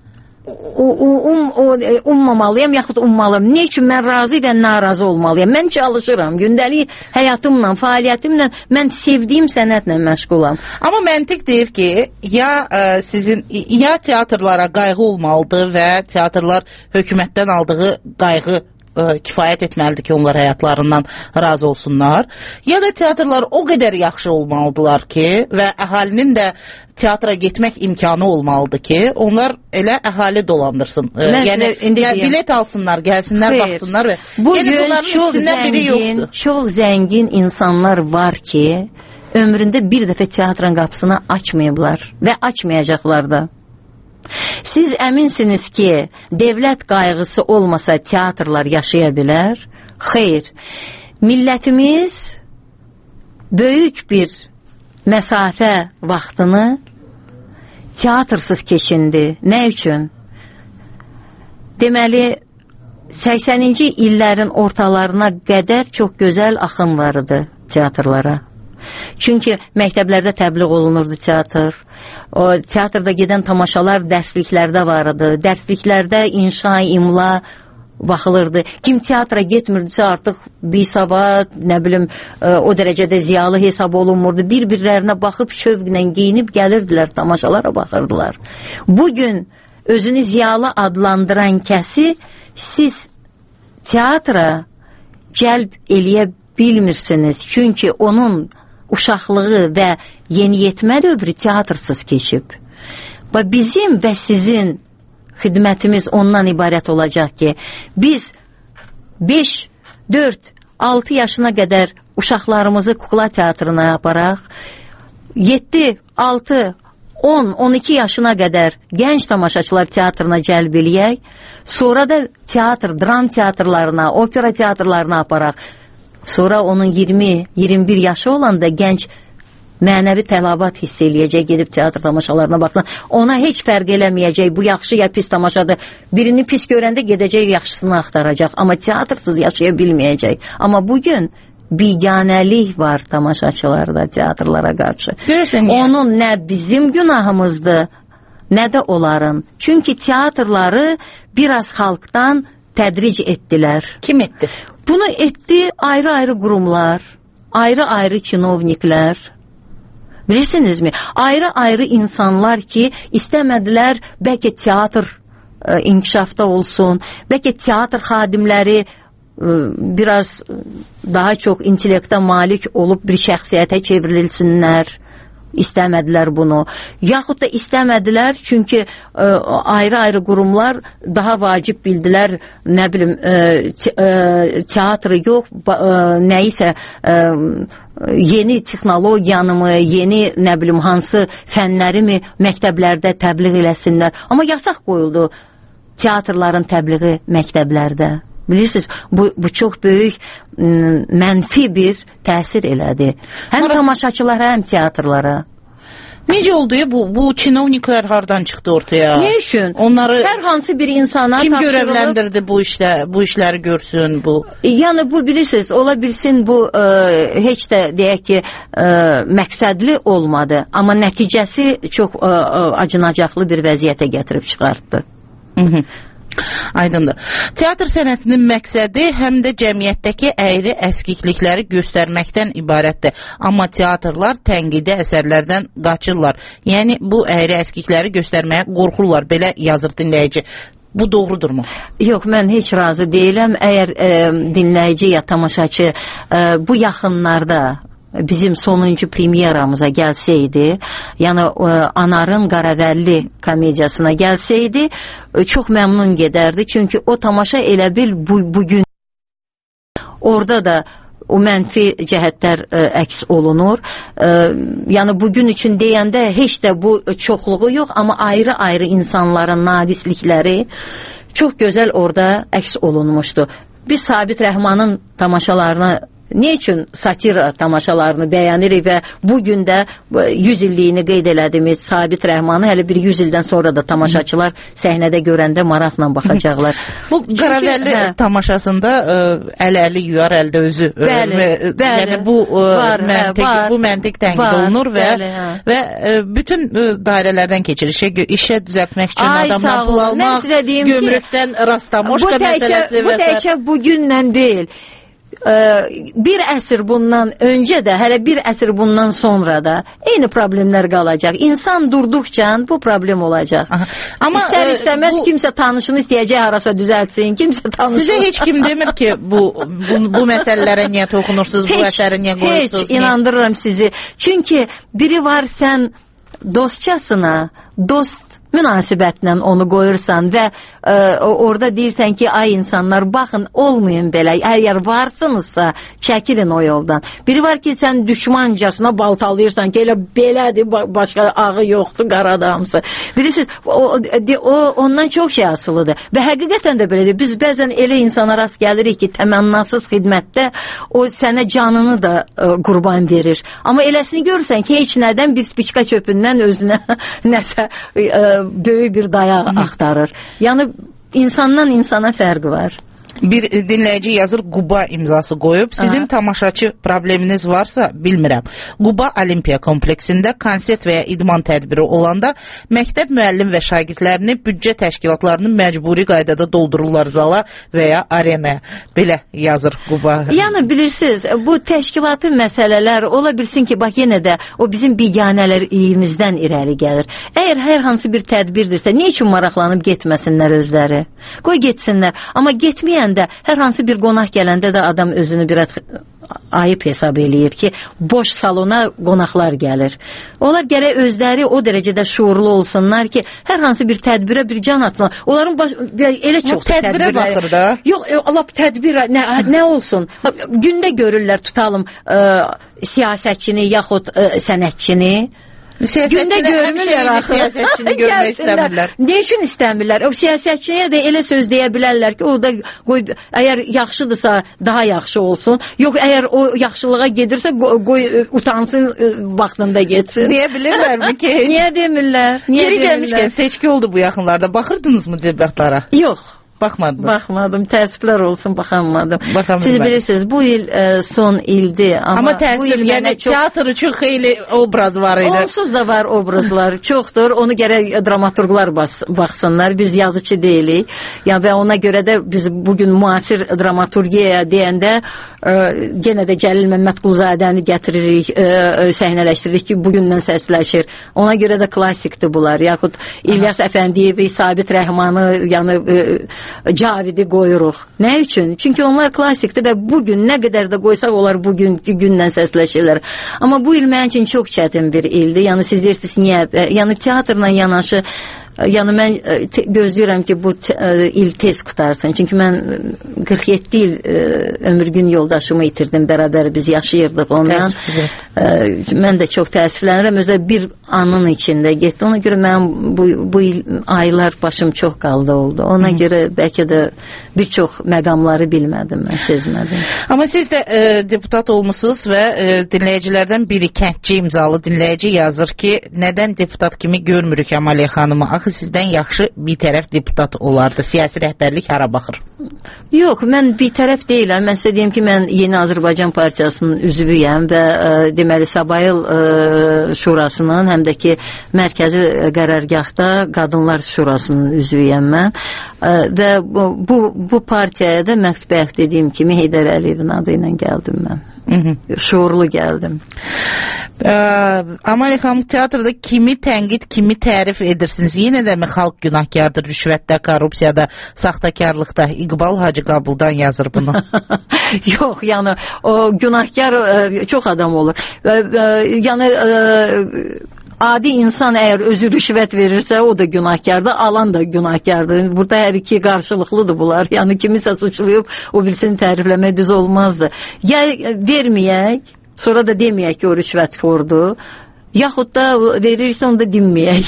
S5: um, um, ummamalıyam, yaxud ummalıyam? Niyə üçün mən razı və narazı olmalıyam? Mən çalışıram, gündəlik həyatımla, fəaliyyətimlə, mən sevdiyim sənətlə məşğulam.
S9: Amma məntiq deyir ki, ya ə, sizin, ya teatrlara qayğı olmalıdır və teatrlar hökumətdən aldığı qayğı kifayət etməlidir ki, onlar həyatlarından razı olsunlar. Ya da teatrlar o qədər yaxşı olmalıdırlar ki və əhalinin də teatra getmək imkanı olmalıdır ki, onlar elə əhali dolandırsın. Mən yəni indi bilet alsınlar, gəlsinlər, xeyr, baxsınlar və
S5: bu yəni bunların ikisindən biri yoxdur. Çox zəngin insanlar var ki, ömründə bir dəfə teatrın qapısını açmayıblar və açmayacaqlar da. Siz əminsiniz ki, dövlət qayğısı olmasa teatrlar yaşaya bilər? Xeyr. Millətimiz böyük bir məsafə vaxtını teatrsız keçindi. Nə üçün? Deməli, səksəninci illərin ortalarına qədər çox gözəl axın var idi teatrlara. Çünki məktəblərdə təbliğ olunurdu teatr. O teatrda gedən tamaşalar dərsliklərdə var idi. Dərsliklərdə inşa, imla baxılırdı. Kim teatra getmirdisə artıq bisavad, nə bilim, o dərəcədə ziyalı hesab olunmurdu. Bir-birlərinə baxıb şövqlə geyinib gəlirdilər, tamaşalara baxırdılar. Bugün özünü ziyalı adlandıran kəsi siz teatra cəlb eləyə bilmirsiniz. Çünki onun uşaqlığı və yeniyetmə dövrü teatrsız keçib. Və bizim və sizin xidmətimiz ondan ibarət olacaq ki, biz beş, dörd, altı yaşına qədər uşaqlarımızı kukla teatrına aparaq, yeddi, altı, on, on iki yaşına qədər gənc tamaşaçılar teatrına cəlb eləyək, sonra da teatr, dram teatrlarına, opera teatrlarına aparaq. Sonra onun iyirmi, iyirmi bir yaşı olanda gənc mənəvi tələbat hiss eləyəcək, gedib teatr tamaşalarına baxsın. Ona heç fərq eləməyəcək, bu yaxşı ya pis tamaşadır. Birini pis görəndə gedəcək, yaxşısını axtaracaq. Amma teatrsız yaşaya bilməyəcək. Amma bugün biganəlik var tamaşaçılarda, teatrlara qarşı.
S9: Görürsən,
S5: onun nə bizim günahımızdır, nə də onların. Çünki teatrları biraz xalqdan tədric etdilər.
S9: Kim etdi?
S5: Bunu etdi ayrı-ayrı qurumlar, ayrı-ayrı kinovniklər. Bilirsinizmi? Ayrı-ayrı insanlar ki, istəmədilər bəlkə teatr e, inkişafda olsun, bəlkə teatr xadimləri e, biraz daha çox intellekta malik olub bir şəxsiyyətə çevrilsinlər. İstəmədilər bunu. Yaxud da istəmədilər çünki e, ayrı-ayrı qurumlar daha vacib bildilər, nə bilim, e, te, e, teatrı yox, ba, e, nəyisə e, yeni texnologiyanı mı, yeni nə bilim hansı fənləri mi məktəblərdə təbliğ eləsinlər. Amma yasaq qoyuldu teatrların təbliği məktəblərdə. Bilirsiniz, bu, bu çox böyük m, mənfi bir təsir elədi. Həm Mara... tamaşaçılara, həm teatrlara.
S9: Necə oldu ya, bu, bu çinovniklər hardan çıxdı ortaya?
S5: Ne üçün?
S9: Onları
S5: hər hansı bir insana
S9: kim görevləndirdi bu işlə, bu işləri görsün bu?
S5: Yəni bu bilirsiniz, ola bilsin bu e, heç də deyək ki e, məqsədli olmadı, amma nəticəsi çox e, acınacaqlı bir vəziyyətə gətirib çıxartdı.
S9: Hı hı. Aydındır. Teatr sənətinin məqsədi həm də cəmiyyətdəki əyri əskiklikləri göstərməkdən ibarətdir. Amma teatrlar tənqidi əsərlərdən qaçırlar. Yəni bu əyri əskikləri göstərməyə qorxurlar, belə yazır dinləyici. Bu doğrudurmu?
S5: Yox, mən heç razı deyiləm. Əgər e, dinləyici ya tamaşaçı e, bu yaxınlarda bizim sonuncu premyeramıza gəlsəydi, yəni e, Anarın Qaravəlli komediyasına gəlsəydi, e, çox məmnun gedərdi. Çünki o tamaşa elə bil bu, bugün orada da o mənfi cəhətlər e, əks olunur. E, yəni bugün üçün deyəndə heç də bu çoxluğu yox, amma ayrı-ayrı insanların navislikləri çox gözəl orada əks olunmuşdu. Biz Sabit Rəhmanın tamaşalarına ne üçün satira tamaşalarını bəyənirik və bugün də yüz illiyini qeyd elədiyimiz Sabit Rəhmanı hələ bir yüz ildən sonra da tamaşaçılar səhnədə görəndə maraqla baxacaqlar.
S9: Bu Qaravəlli hə. tamaşasında əl-əli yuyar, əldə özü.
S5: Bəli,
S9: və,
S5: bəli.
S9: Yəni bu
S5: var,
S9: məntiq,
S5: hə,
S9: bu məntiq tənqid
S5: var,
S9: olunur və
S5: bəli, hə.
S9: və bütün dairələrdən keçir. İşə, işə düzəltmək üçün
S5: Ay,
S9: adamdan pul almaq, gömrükdən rastamoşka məsələsi
S5: bu
S9: və
S5: təkcə bugündən deyil. Bir əsr bundan öncə də, hələ bir əsr bundan sonra da eyni problemlər qalacaq. İnsan durduqca bu problem olacaq. Aha. Amma İstər istəməz bu, kimsə tanışını istəyəcək harasa düzəltsin, kimsə tanışını.
S9: Sizə heç kim demir ki, bu bu, bu məsələlərə niyə toxunursunuz, bu əsəri niyə qoyursunuz?
S5: Heç inandırıram sizi. Çünki biri var, sən dostçasına, dost münasibətlə onu qoyursan və e, orada deyirsən ki, ay insanlar baxın, olmayın belə, əgər varsınızsa çəkilin o yoldan. Biri var ki, sən düşmancasına baltalayırsan ki, elə belədir, başqa ağı yoxdur, qara adamsı. Bilirsiniz, o, o ondan çox şey asılıdır və həqiqətən də belədir. Biz bəzən elə insana rast gəlirik ki, təmənnasız xidmətdə o sənə canını da e, qurban verir. Amma eləsini görürsən ki, heç nədən bir spiçka çöpündən özünə nəsə e, böyük bir dayaq axtarır. Yəni insandan insana fərqi var.
S9: Bir dinləyici yazır, Quba imzası qoyub. Sizin Aha. tamaşaçı probleminiz varsa bilmirəm. Quba Olimpiya kompleksində konsert və ya idman tədbiri olanda məktəb müəllim və şagirdlərini büdcə təşkilatlarını məcburi qaydada doldururlar zala və ya arenaya. Belə yazır Quba.
S5: Yəni bilirsiniz, bu təşkilatı məsələlər ola bilsin ki, bax yenə də o bizim biganələriyimizdən irəli gəlir. Əgər hər hansı bir tədbirdirsə, niyə üçün maraqlanıb getməsinlər özləri? Qoy getsinlər. Amma getməyən Xüsusən də hər hansı bir qonaq gələndə də adam özünü biraz ayıb hesab eləyir ki, boş salona qonaqlar gəlir. Onlar gərək özləri o dərəcədə şuurlu olsunlar ki, hər hansı bir tədbirə bir can atsınlar. Onların baş, elə çox
S9: tədbirə baxır da.
S5: Yox, Allah tədbir nə, nə olsun? Gündə görürlər, tutalım ə, siyasətçini yaxud ə, sənətçini. Gündə görmürlər axı.
S9: Siyasətçini görmək istəmirlər.
S5: Ne üçün istəmirlər? O siyasətçiyə də elə söz deyə bilərlər ki, orada qoy, əgər yaxşıdırsa daha yaxşı olsun. Yox, əgər o yaxşılığa gedirsə qoy utansın, vaxtında getsin.
S9: Deyə bilirlərmi ki?
S5: Niyə demirlər? Niyə
S9: Yeri gəlmişkən seçki oldu bu yaxınlarda. Baxırdınızmı debatlara?
S5: Yox.
S9: Baxmadınız.
S5: Baxmadım. Təəssüflər olsun, baxamadım.
S9: Baxamadım.
S5: Siz bilirsiniz, bu il e, son ildir. Amma,
S9: amma təəssüf, yəni çox... teatr üçün xeyli obraz var idi.
S5: Onsuz da var obrazlar, çoxdur. Onu gərək dramaturqlar bas, baxsınlar. Biz yazıcı deyilik. Yəni, və ona görə də biz bugün müasir dramaturgiya deyəndə e, genə də Cəlil Məmmədquluzadəni gətiririk, e, səhnələşdiririk ki, bugündən səsləşir. Ona görə də klassikdir bunlar. Yaxud İlyas Əfəndiyevi, Sabit Rəhmanı, yəni e, Cavidi qoyuruq. Nə üçün? Çünki onlar klassikdir və bugün nə qədər də qoysaq onlar bugünkü gündən səsləşirlər. Amma bu il mənim üçün çox çətin bir ildir. Yəni siz deyirsiniz niyə? Yəni teatrla yanaşı yəni mən te, gözləyirəm ki, bu te, il tez qutarsın. Çünki mən qırx yeddi il e, ömür gün yoldaşımı itirdim. Bərabər biz yaşayırdıq ondan. E, mən də çox təəssüflənirəm. Özə bir anın içində getdi. Ona görə mən bu, bu il, aylar başım çox qaldı oldu. Ona Hı. görə bəlkə də bir çox məqamları bilmədim, mən sezmədim.
S9: Amma siz də e, deputat olmusunuz və e, dinləyicilərdən biri kəndçi imzalı dinləyici yazır ki, nədən deputat kimi görmürük Əmaliyə xanımı? Axı sizdən yaxşı bir tərəf deputat olardı. Siyasi rəhbərlik hara baxır?
S5: Yox, mən bir tərəf deyiləm. Mən sizə deyim ki, mən Yeni Azərbaycan Partiyasının üzvüyəm və ə, deməli Sabayıl ə, Şurasının, həm də ki mərkəzi qərargahda Qadınlar Şurasının üzvüyəm mən. Ə, və bu, bu partiyaya da Məqs Bəyək dediyim kimi Heydər Əliyevin adı ilə gəldim mən. Hı -hı. Şuurlu gəldim.
S9: Əmaliyə xanım, teatrda kimi tənqid, kimi tərif edirsiniz? Yenə də mi xalq günahkardır rüşvətdə, korrupsiyada, saxtakarlıqda? İqbal Hacı Qabuldan yazır bunu.
S5: Yox, yəni o günahkar ə, çox adam olur. Ə, ə, yəni ə, adi insan əgər özü rüşvət verirsə, o da günahkardır, alan da günahkardır. Burada hər iki qarşılıqlıdır bunlar. Yəni kimisə suçlayıb o birisini tərifləmək düz olmazdı. Ya verməyək, sonra da deməyək ki, o rüşvətxordur. Yaxud da verirsə, onu da dinməyək.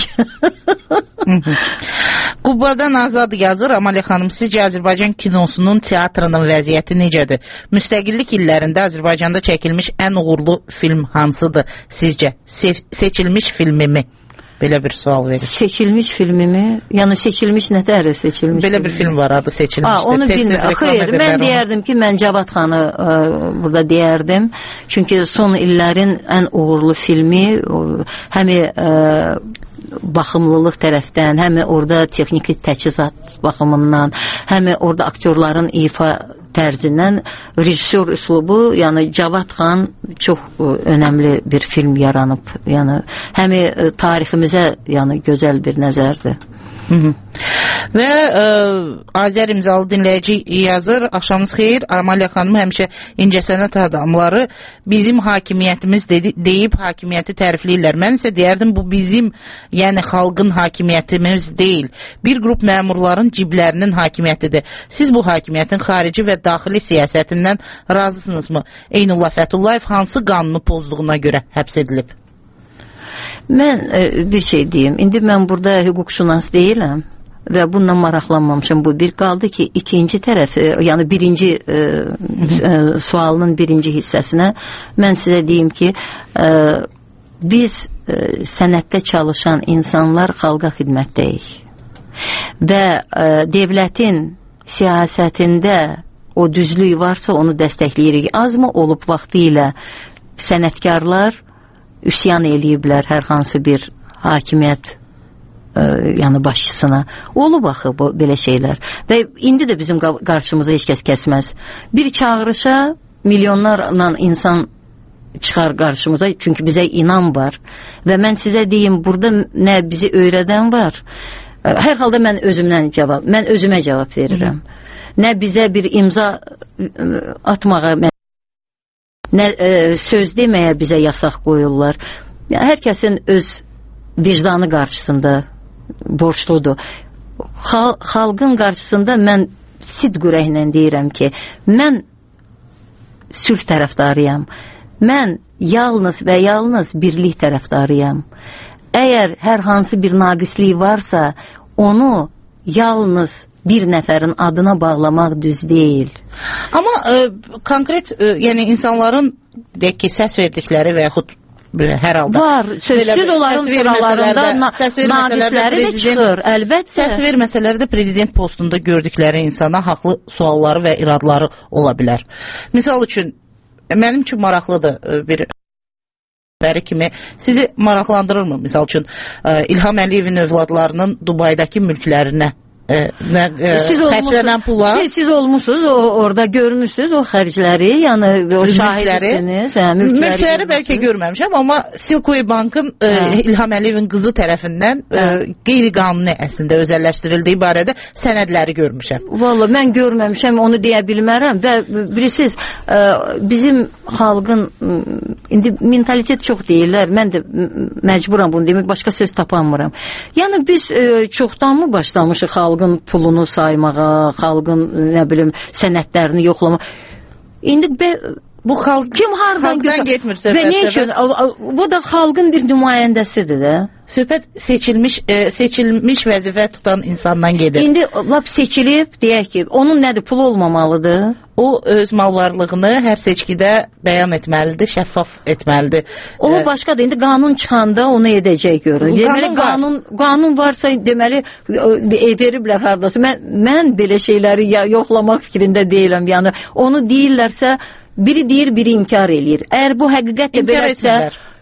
S9: Qubadan Azad yazır, Əmaliyə xanım, sizcə Azərbaycan kinosunun teatrının vəziyyəti necədir? Müstəqillik illərində Azərbaycanda çəkilmiş ən uğurlu film hansıdır sizcə? Se- seçilmiş filmimi? Belə bir sual verir.
S5: Seçilmiş filmimi? Yəni seçilmiş nə tərə seçilmiş?
S9: Belə bir film var, adı seçilmişdir.
S5: Aa, onu bilmirəm. Xeyr, mən onu. deyərdim ki, mən Cavad xanı ə, burada deyərdim. Çünki son illərin ən uğurlu filmi həm ə, baxımlılıq tərəfdən, həm orada texniki təchizat baxımından, həm orada aktyorların ifa tərzindən rejissor üslubu, yəni Cavad xan çox ə, önəmli bir film yaranıb. Yəni həm ə, tariximizə yəni gözəl bir nəzərdir.
S9: Hı -hı. Və ə, Azər imzalı dinləyici yazır, axşamınız xeyir, Əmaliyə xanım, həmişə incəsənət adamları bizim hakimiyyətimiz dedi, deyib hakimiyyəti tərifləyirlər. Mən isə deyərdim, bu bizim, yəni xalqın hakimiyyətimiz deyil. Bir qrup məmurların ciblərinin hakimiyyətidir. Siz bu hakimiyyətin xarici və daxili siyasətindən razısınızmı? Eynullah Fəthullayev hansı qanunu pozduğuna görə həbs edilib?
S5: Mən e, bir şey deyim. İndi mən burada hüquqşünas deyiləm və bundan maraqlanmamışam. Bu bir qaldı ki, ikinci tərəf, e, yəni birinci e, e, sualının birinci hissəsinə mən sizə deyim ki, e, biz e, sənətdə çalışan insanlar xalqa xidmətdəyik. Və e, devlətin siyasətində o düzlük varsa onu dəstəkləyirik. Azmı olub vaxtı ilə sənətkarlar üsyan eləyiblər hər hansı bir hakimiyyət ə, yəni başçısına. Olub axı bu belə şeylər. Və indi də bizim qarşımıza heç kəs kəsməz. Bir çağırışa milyonlarla insan çıxar qarşımıza, çünki bizə inan var. Və mən sizə deyim, burada nə bizi öyrədən var. Hər halda mən özümdən cavab, mən özümə cavab verirəm. Nə bizə bir imza atmağa, nə e, söz deməyə bizə yasaq qoyurlar. Yəni, hər kəsin öz vicdanı qarşısında borçludur. Xal xalqın qarşısında mən sidq ürəklə deyirəm ki, mən sülh tərəfdarıyam. Mən yalnız və yalnız birlik tərəfdarıyam. Əgər hər hansı bir naqislik varsa, onu yalnız bir nəfərin adına bağlamaq düz deyil.
S9: Amma e, konkret, e, yəni insanların deyək ki, səs verdikləri və yaxud hər halda
S5: var, sözsüz onların sıralarında naqisləri də çıxır, əlbəttə.
S9: Səs verməsələr də prezident postunda gördükləri insana haqlı sualları və iradları ola bilər. Misal üçün, mənim üçün maraqlıdır bir bəri kimi, sizi maraqlandırırmı? Misal üçün, İlham Əliyevin övladlarının Dubaydakı mülklərinə E, nə, e,
S5: siz
S9: xərclənən pula
S5: siz, siz olmusunuz, o, orada görmüsünüz o xərcləri, yəni o şahidisiniz. Hə,
S9: mülkləri, mülkləri bəlkə görməmişəm, amma Silkoy Bankın e, İlham Əliyevin qızı tərəfindən e, qeyri-qanuni əslində özəlləşdirildiyi barədə sənədləri görmüşəm.
S5: Vallahi mən görməmişəm, onu deyə bilmərəm və bilirsiniz, e, bizim xalqın indi mentalitet çox deyirlər, mən də məcburam bunu demək, başqa söz tapanmıram. Yəni biz e, çoxdanmı başlamışıq xalq xalqın pulunu saymağa, xalqın nə bilim sənədlərini yoxlamağa. İndi be,
S9: bu xalq
S5: kim hardan
S9: xalqdan getmir söhbət.
S5: Və nə üçün? Bu da xalqın bir nümayəndəsidir də.
S9: Söhbət seçilmiş e, seçilmiş vəzifə tutan insandan gedir.
S5: İndi lap seçilib, deyək ki, onun nədir, pulu olmamalıdır.
S9: O öz mal varlığını hər seçkidə bəyan etməlidir, şəffaf etməlidir.
S5: O e, başqadır. İndi qanun çıxanda onu edəcək görür. Deməli qanun var. Qanun varsa deməli e, veriblər hardasa. Mən mən belə şeyləri ya, yoxlamaq fikrində deyiləm. Yəni onu deyirlərsə, biri deyir, biri inkar eləyir. Əgər bu həqiqətlə beləsə,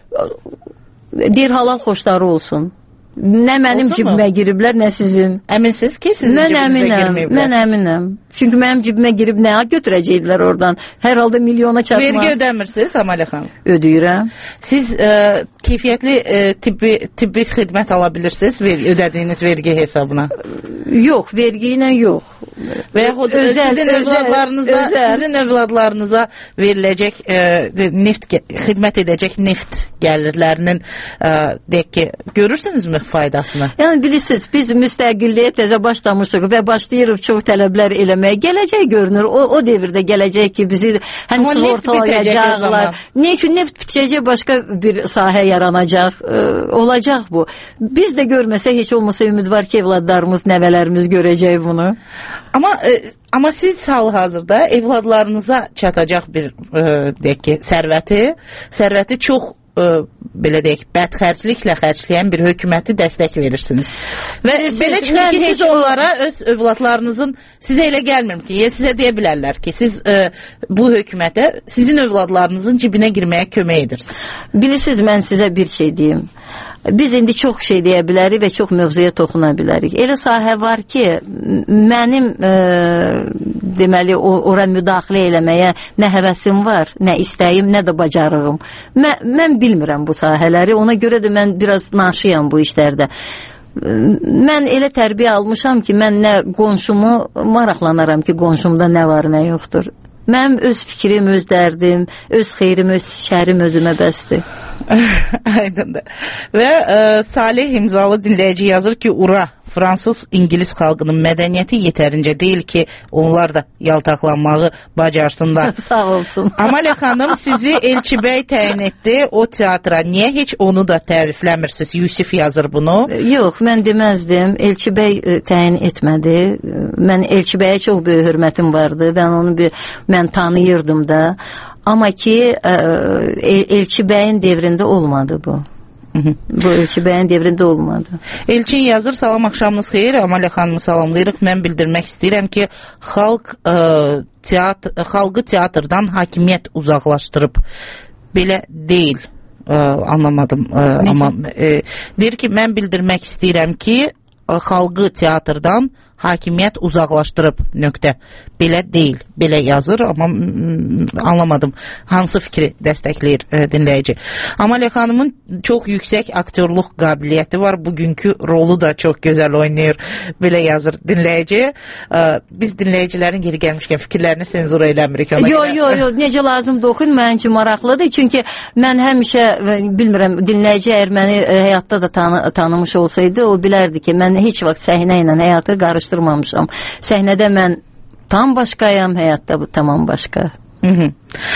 S5: deyir halal xoşları olsun. Nə mənim olsun cibimə mu? Giriblər, nə sizin.
S9: Əminsiniz ki, sizin
S5: mən
S9: cibinizə
S5: əminəm,
S9: girməyiblər?
S5: Mən əminəm. Çünki mənim cibimə girib nəyə götürəcəkdilər oradan? Hər halda milyona çatmaz.
S9: Vergi ödəmirsiniz, Amalə xanım?
S5: Ödəyirəm.
S9: Siz e, keyfiyyətli e, tibbi, tibbi xidmət ala bilirsiniz ver, ödədiyiniz vergi hesabına?
S5: Yox, vergi ilə yox.
S9: Və yaxud özəl, sizin özəl, övladlarınıza, özəl. sizin övladlarınıza veriləcək e, neft, xidmət edəcək neft gəlirlərinin e, deyək ki, görürsünüzmü faydasını?
S5: Yəni bilirsiniz, biz müstəqilliyə təzə başlamışıq və başlayırıq çox tələblər eləməyə. Gələcək görünür. O, o devirdə gələcək ki, bizi həm sığortalayacaqlar. Ne üçün neft bitəcək, başqa bir sahə yaranacaq, e, olacaq bu. Biz də görməsək, heç olmasa ümid var ki, evladlarımız, nəvələrimiz görəcək bunu.
S9: Amma e, amma siz hal-hazırda evladlarınıza çatacaq bir e, deyək ki, sərvəti, sərvəti çox e, belə deyək, bədxərcliklə xərcləyən bir hökuməti dəstək verirsiniz. Və Bilirsiniz, belə çıxır ki, siz onlara öz övladlarınızın, sizə elə gəlmir ki, sizə deyə bilərlər ki, siz e, bu hökumətə sizin övladlarınızın cibinə girməyə kömək edirsiniz.
S5: Bilirsiniz, mən sizə bir şey deyim. Biz indi çox şey deyə bilərik və çox mövzuya toxuna bilərik. Elə sahə var ki, mənim e, deməli, ora müdaxilə eləməyə nə həvəsim var, nə istəyim, nə də bacarığım. Mən, mən bilmirəm bu sahələri, ona görə də mən biraz naşıyam bu işlərdə. Mən elə tərbiyə almışam ki, mən nə qonşumu maraqlanaram ki, qonşumda nə var, nə yoxdur. Mənim öz fikrim, öz dərdim, öz xeyrim, öz şərim özümə bəsdir.
S9: Aydındır. Və e, Salih imzalı dinləyici yazır ki, ura, Fransız, İngilis xalqının mədəniyyəti yetərincə deyil ki, onlar da yaltaqlanmağı bacarsınlar.
S5: Sağ olsun.
S9: Amalə xanım sizi Elçi bəy təyin etdi o teatra. Niyə heç onu da tərifləmirsiniz? Yusif yazır bunu.
S5: Yox, mən deməzdim. Elçi bəy təyin etmədi. Mən Elçi bəyə çox böyük hörmətim vardı. Mən onu bir, mən tanıyırdım da. Amma ki, Elçi bəyin devrində olmadı bu. Bu Elçi bəyin devrində olmadı.
S9: Elçin yazır, salam axşamınız xeyir, Amalə xanımı salamlayırıq. Mən bildirmək istəyirəm ki, xalq ə, teatr, xalqı teatrdan hakimiyyət uzaqlaşdırıb. Belə deyil, ə, anlamadım. Ə, amma ə, deyir ki, mən bildirmək istəyirəm ki, xalqı teatrdan hakimiyyət uzaqlaşdırıb, nöqtə. Belə deyil, belə yazır, amma anlamadım hansı fikri dəstəkləyir e, dinləyici. Amalia xanımın çox yüksək aktyorluq qabiliyyəti var, bugünkü rolu da çox gözəl oynayır, belə yazır dinləyici. E, biz dinləyicilərin geri gəlmişkən fikirlərini senzura eləmirik.
S5: Yox, yox, yox, necə lazımdır oxuyun, mənim üçün maraqlıdır, çünki mən həmişə, bilmirəm, dinləyici əgər məni həyatda da tanı, tanımış olsaydı, o bilərdi ki, mən heç vaxt səhnə ilə həyatı qarışdırmamışam. Səhnədə mən tam başqayam, həyatda bu tamam başqa.
S9: Hı -hı.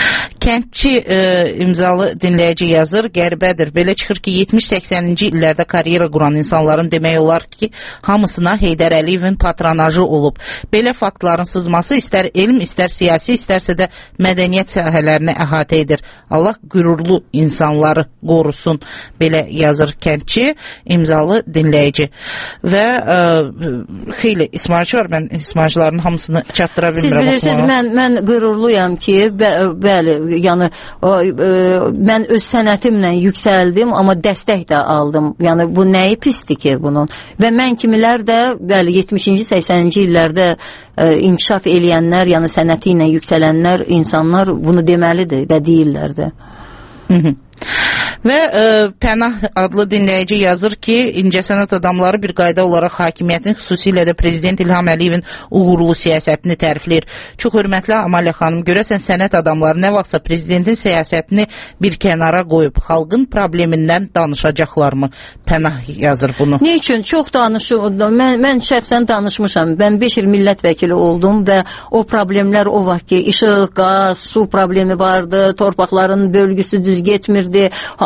S9: Kəndçi e, imzalı dinləyici yazır, qəribədir. Belə çıxır ki, yetmiş səksəninci illərdə karyera quran insanların demək olar ki, hamısına Heydər Əliyevin patronajı olub. Belə faktların sızması istər elm, istər siyasi, istərsə də mədəniyyət sahələrini əhatə edir. Allah qürurlu insanları qorusun, belə yazır kəndçi imzalı dinləyici. Və e, xeyli ismarcı var, mən ismarcıların hamısını çatdıra bilmirəm.
S5: Siz bilirsiniz, mən, mən qürurluyam ki, bə, bəli, yəni o, e, mən öz sənətimlə yüksəldim, amma dəstək də aldım. Yəni bu nəyi pisdir ki bunun? Və mən kimilər də bəli yetmişinci səksəninci illərdə e, inkişaf eləyənlər, yəni sənəti ilə yüksələnlər, insanlar bunu deməlidir və deyirlər də.
S9: Hı -hı. Və e, Pənah adlı dinləyici yazır ki, incəsənət adamları bir qayda olaraq hakimiyyətin, xüsusilə də Prezident İlham Əliyevin uğurlu siyasətini tərifləyir. Çox hörmətli Amalia xanım, görəsən sənət adamları nə vaxtsa Prezidentin siyasətini bir kənara qoyub, xalqın problemindən danışacaqlarmı? Pənah yazır bunu.
S5: Ne üçün? Çox danışım. Mən, mən şəxsən danışmışam. Mən beş il millət vəkili oldum və o problemlər o vaxt ki, işıq, qaz, su problemi vardı, torpaqların bölgüsü düz getmirdi.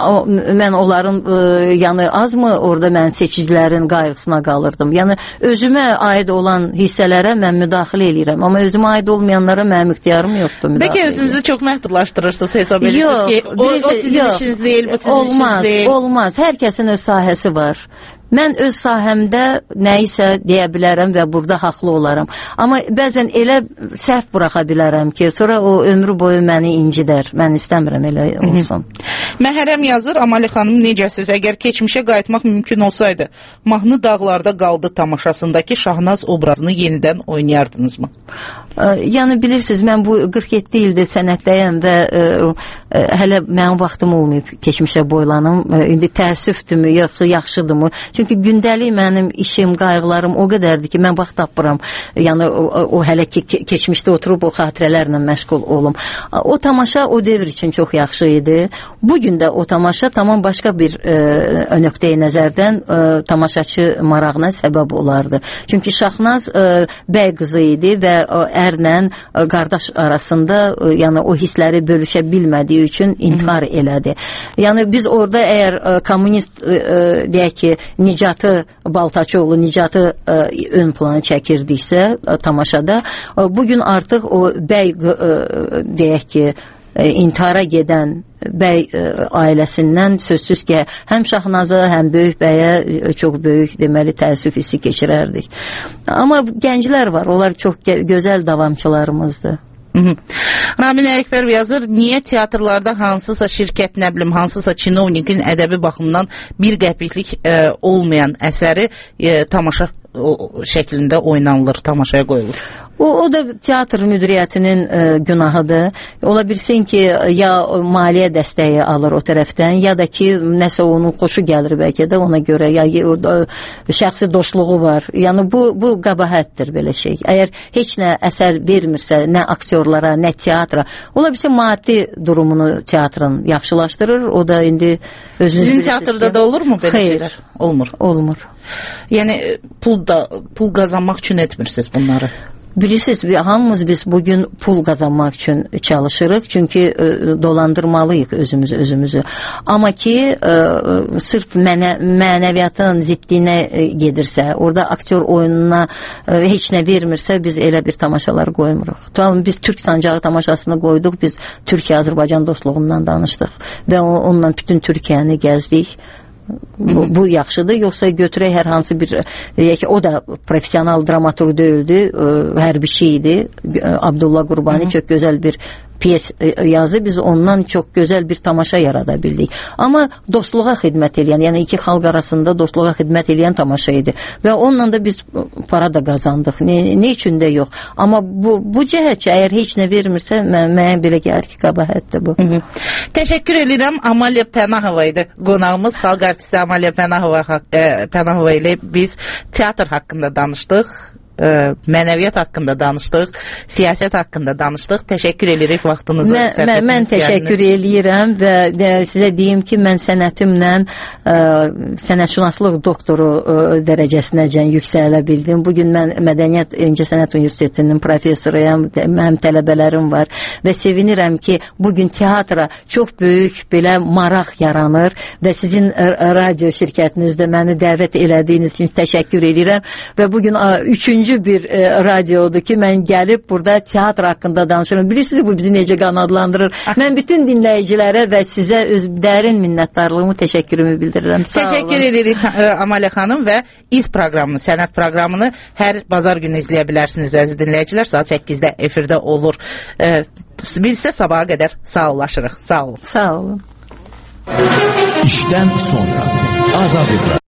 S5: Mən onların e, yəni azmı orada mən seçicilərin qayğısına qalırdım. Yəni özümə aid olan hissələrə mən müdaxilə eləyirəm, amma özümə aid olmayanlara mənim ixtiyarım yoxdur.
S9: Bəlkə özünüzü çox məhdudlaşdırırsınız, hesab edirsiniz ki, o, o sizin
S5: yox,
S9: işiniz deyil, bu sizin
S5: olmaz,
S9: işiniz deyil.
S5: Olmaz, hər kəsin öz sahəsi var. Mən öz sahəmdə nəyisə deyə bilərəm və burada haqlı olaram. Amma bəzən elə səhv buraxa bilərəm ki, sonra o ömrü boyu məni incidər. Mən istəmirəm elə olsun.
S9: Məhərəm yazır, Amalia xanım necəsiz? Əgər keçmişə qayıtmaq mümkün olsaydı, Mahnı Dağlarda Qaldı tamaşasındakı Şahnaz obrazını yenidən oynayardınızmı?
S5: Yəni bilirsiniz, mən bu qırx yeddi ildir sənətdəyəm və ə, ə, hələ mənim vaxtım olmayıb keçmişə boylanım. Ə, indi təəssüfdürmü, yoxsa yaxşıdırmı? Çünki gündəlik mənim işim, qayğılarım o qədərdir ki, mən vaxt tapmıram. Yəni o, o hələ ki keçmişdə oturub o xatirələrlə məşğul olum. O tamaşa o devr üçün çox yaxşı idi. Bugün də o tamaşa tamam başqa bir ə, nöqteyi nəzərdən ə, tamaşaçı marağına səbəb olardı. Çünki Şahnaz ə, bəy qızı idi və ə, ərlə qardaş arasında yəni o hissləri bölüşə bilmədiyi üçün intihar elədi. Yəni biz orada əgər kommunist deyək ki Nicatı Baltaçoğlu Nicatı ön plana çəkirdiksə tamaşada, bugün artıq o bəy deyək ki intihara gedən bəy ailəsindən sözsüz ki, həm Şahnaza, həm böyük bəyə çox böyük deməli təəssüf hissi keçirərdik. Amma gənclər var, onlar çox gözəl davamçılarımızdır.
S9: Ramin Ərikbər yazır, niyə teatrlarda hansısa şirkət, nə bilim, hansısa çinovnikin ədəbi baxımdan bir qəpiklik e, olmayan əsəri e, tamaşa o, şəklində oynanılır, tamaşaya qoyulur?
S5: O, o da teatr müdiriyyətinin e, günahıdır. Ola bilsin ki, ya maliyyə dəstəyi alır o tərəfdən, ya da ki, nəsə onun xoşu gəlir bəlkə də ona görə, ya o, şəxsi dostluğu var. Yəni bu, bu qəbahətdir belə şey. Əgər heç nə əsər vermirsə, nə aktyorlara, nə teatra, ola bilsin maddi durumunu teatrın yaxşılaşdırır. O da indi özünüz
S9: Sizin teatrda ki, da olur mu belə
S5: xeyr,
S9: şeylər? Olmur.
S5: Olmur.
S9: Yəni pul da pul qazanmaq üçün etmirsiniz bunları?
S5: Bilirsiniz, hamımız biz bugün pul qazanmaq üçün çalışırıq, çünki e, dolandırmalıyıq özümüz özümüzü. Amma ki e, sırf mənə, mənəviyyatın ziddiyinə e, gedirsə, orada aktyor oyununa e, heç nə vermirsə, biz elə bir tamaşalar qoymuruq. Tamam, biz Türk Sancağı tamaşasını qoyduq, biz Türkiyə-Azərbaycan dostluğundan danışdıq və onunla bütün Türkiyəni gəzdik. Bu, bu yaxşıdır, yoxsa götürək hər hansı bir, deyək ki, o da professional dramaturq deyildi, hərbiçi idi, Abdullah Qurbani çox gözəl bir piyes yazı, biz ondan çox gözəl bir tamaşa yarada bildik. Amma dostluğa xidmət edən, yəni iki xalq arasında dostluğa xidmət edən tamaşa idi. Və onunla da biz para da qazandıq. Ne, ne üçün də yox. Amma bu, bu cəhətçə əgər heç nə vermirsə, mənə belə gəlir ki, qabahətdir bu.
S9: Hı -hı. Təşəkkür edirəm. Amalia Pənahova idi qonağımız. Xalq artisti Amalia Pənahova, e, Pənahova ilə biz teatr haqqında danışdıq. Mənəviyyat haqqında danışdıq, siyasət haqqında danışdıq. Təşəkkür edirik vaxtınızı
S5: mən,
S9: sərf etdiniz.
S5: Mən təşəkkür eləyirəm və də, sizə deyim ki, mən sənətimlə ə, sənətşünaslıq doktoru ə, dərəcəsinəcən yüksələ bildim. Bugün mən Mədəniyyət İncəsənət Universitetinin professoruyam, mənim tələbələrim var və sevinirəm ki, bugün teatra çox böyük belə maraq yaranır və sizin radio şirkətinizdə məni dəvət elədiyiniz üçün təşəkkür edirəm və bugün ə, üçüncü bir e, radiodur ki, mən gəlib burada teatr haqqında danışıram. Bilirsiniz, bu bizi necə qanadlandırır. Mən bütün dinləyicilərə və sizə öz dərin minnətdarlığımı, təşəkkürümü bildirirəm. Sağ
S9: Təşəkkür
S5: olun.
S9: edirik Amalia xanım və İz proqramını, sənət proqramını hər bazar günü izləyə bilərsiniz əziz dinləyicilər. Saat səkkizdə efirdə olur. E, biz isə sabaha qədər sağollaşırıq. Sağ olun.
S5: Sağ olun.
S21: İşdən sonra Azad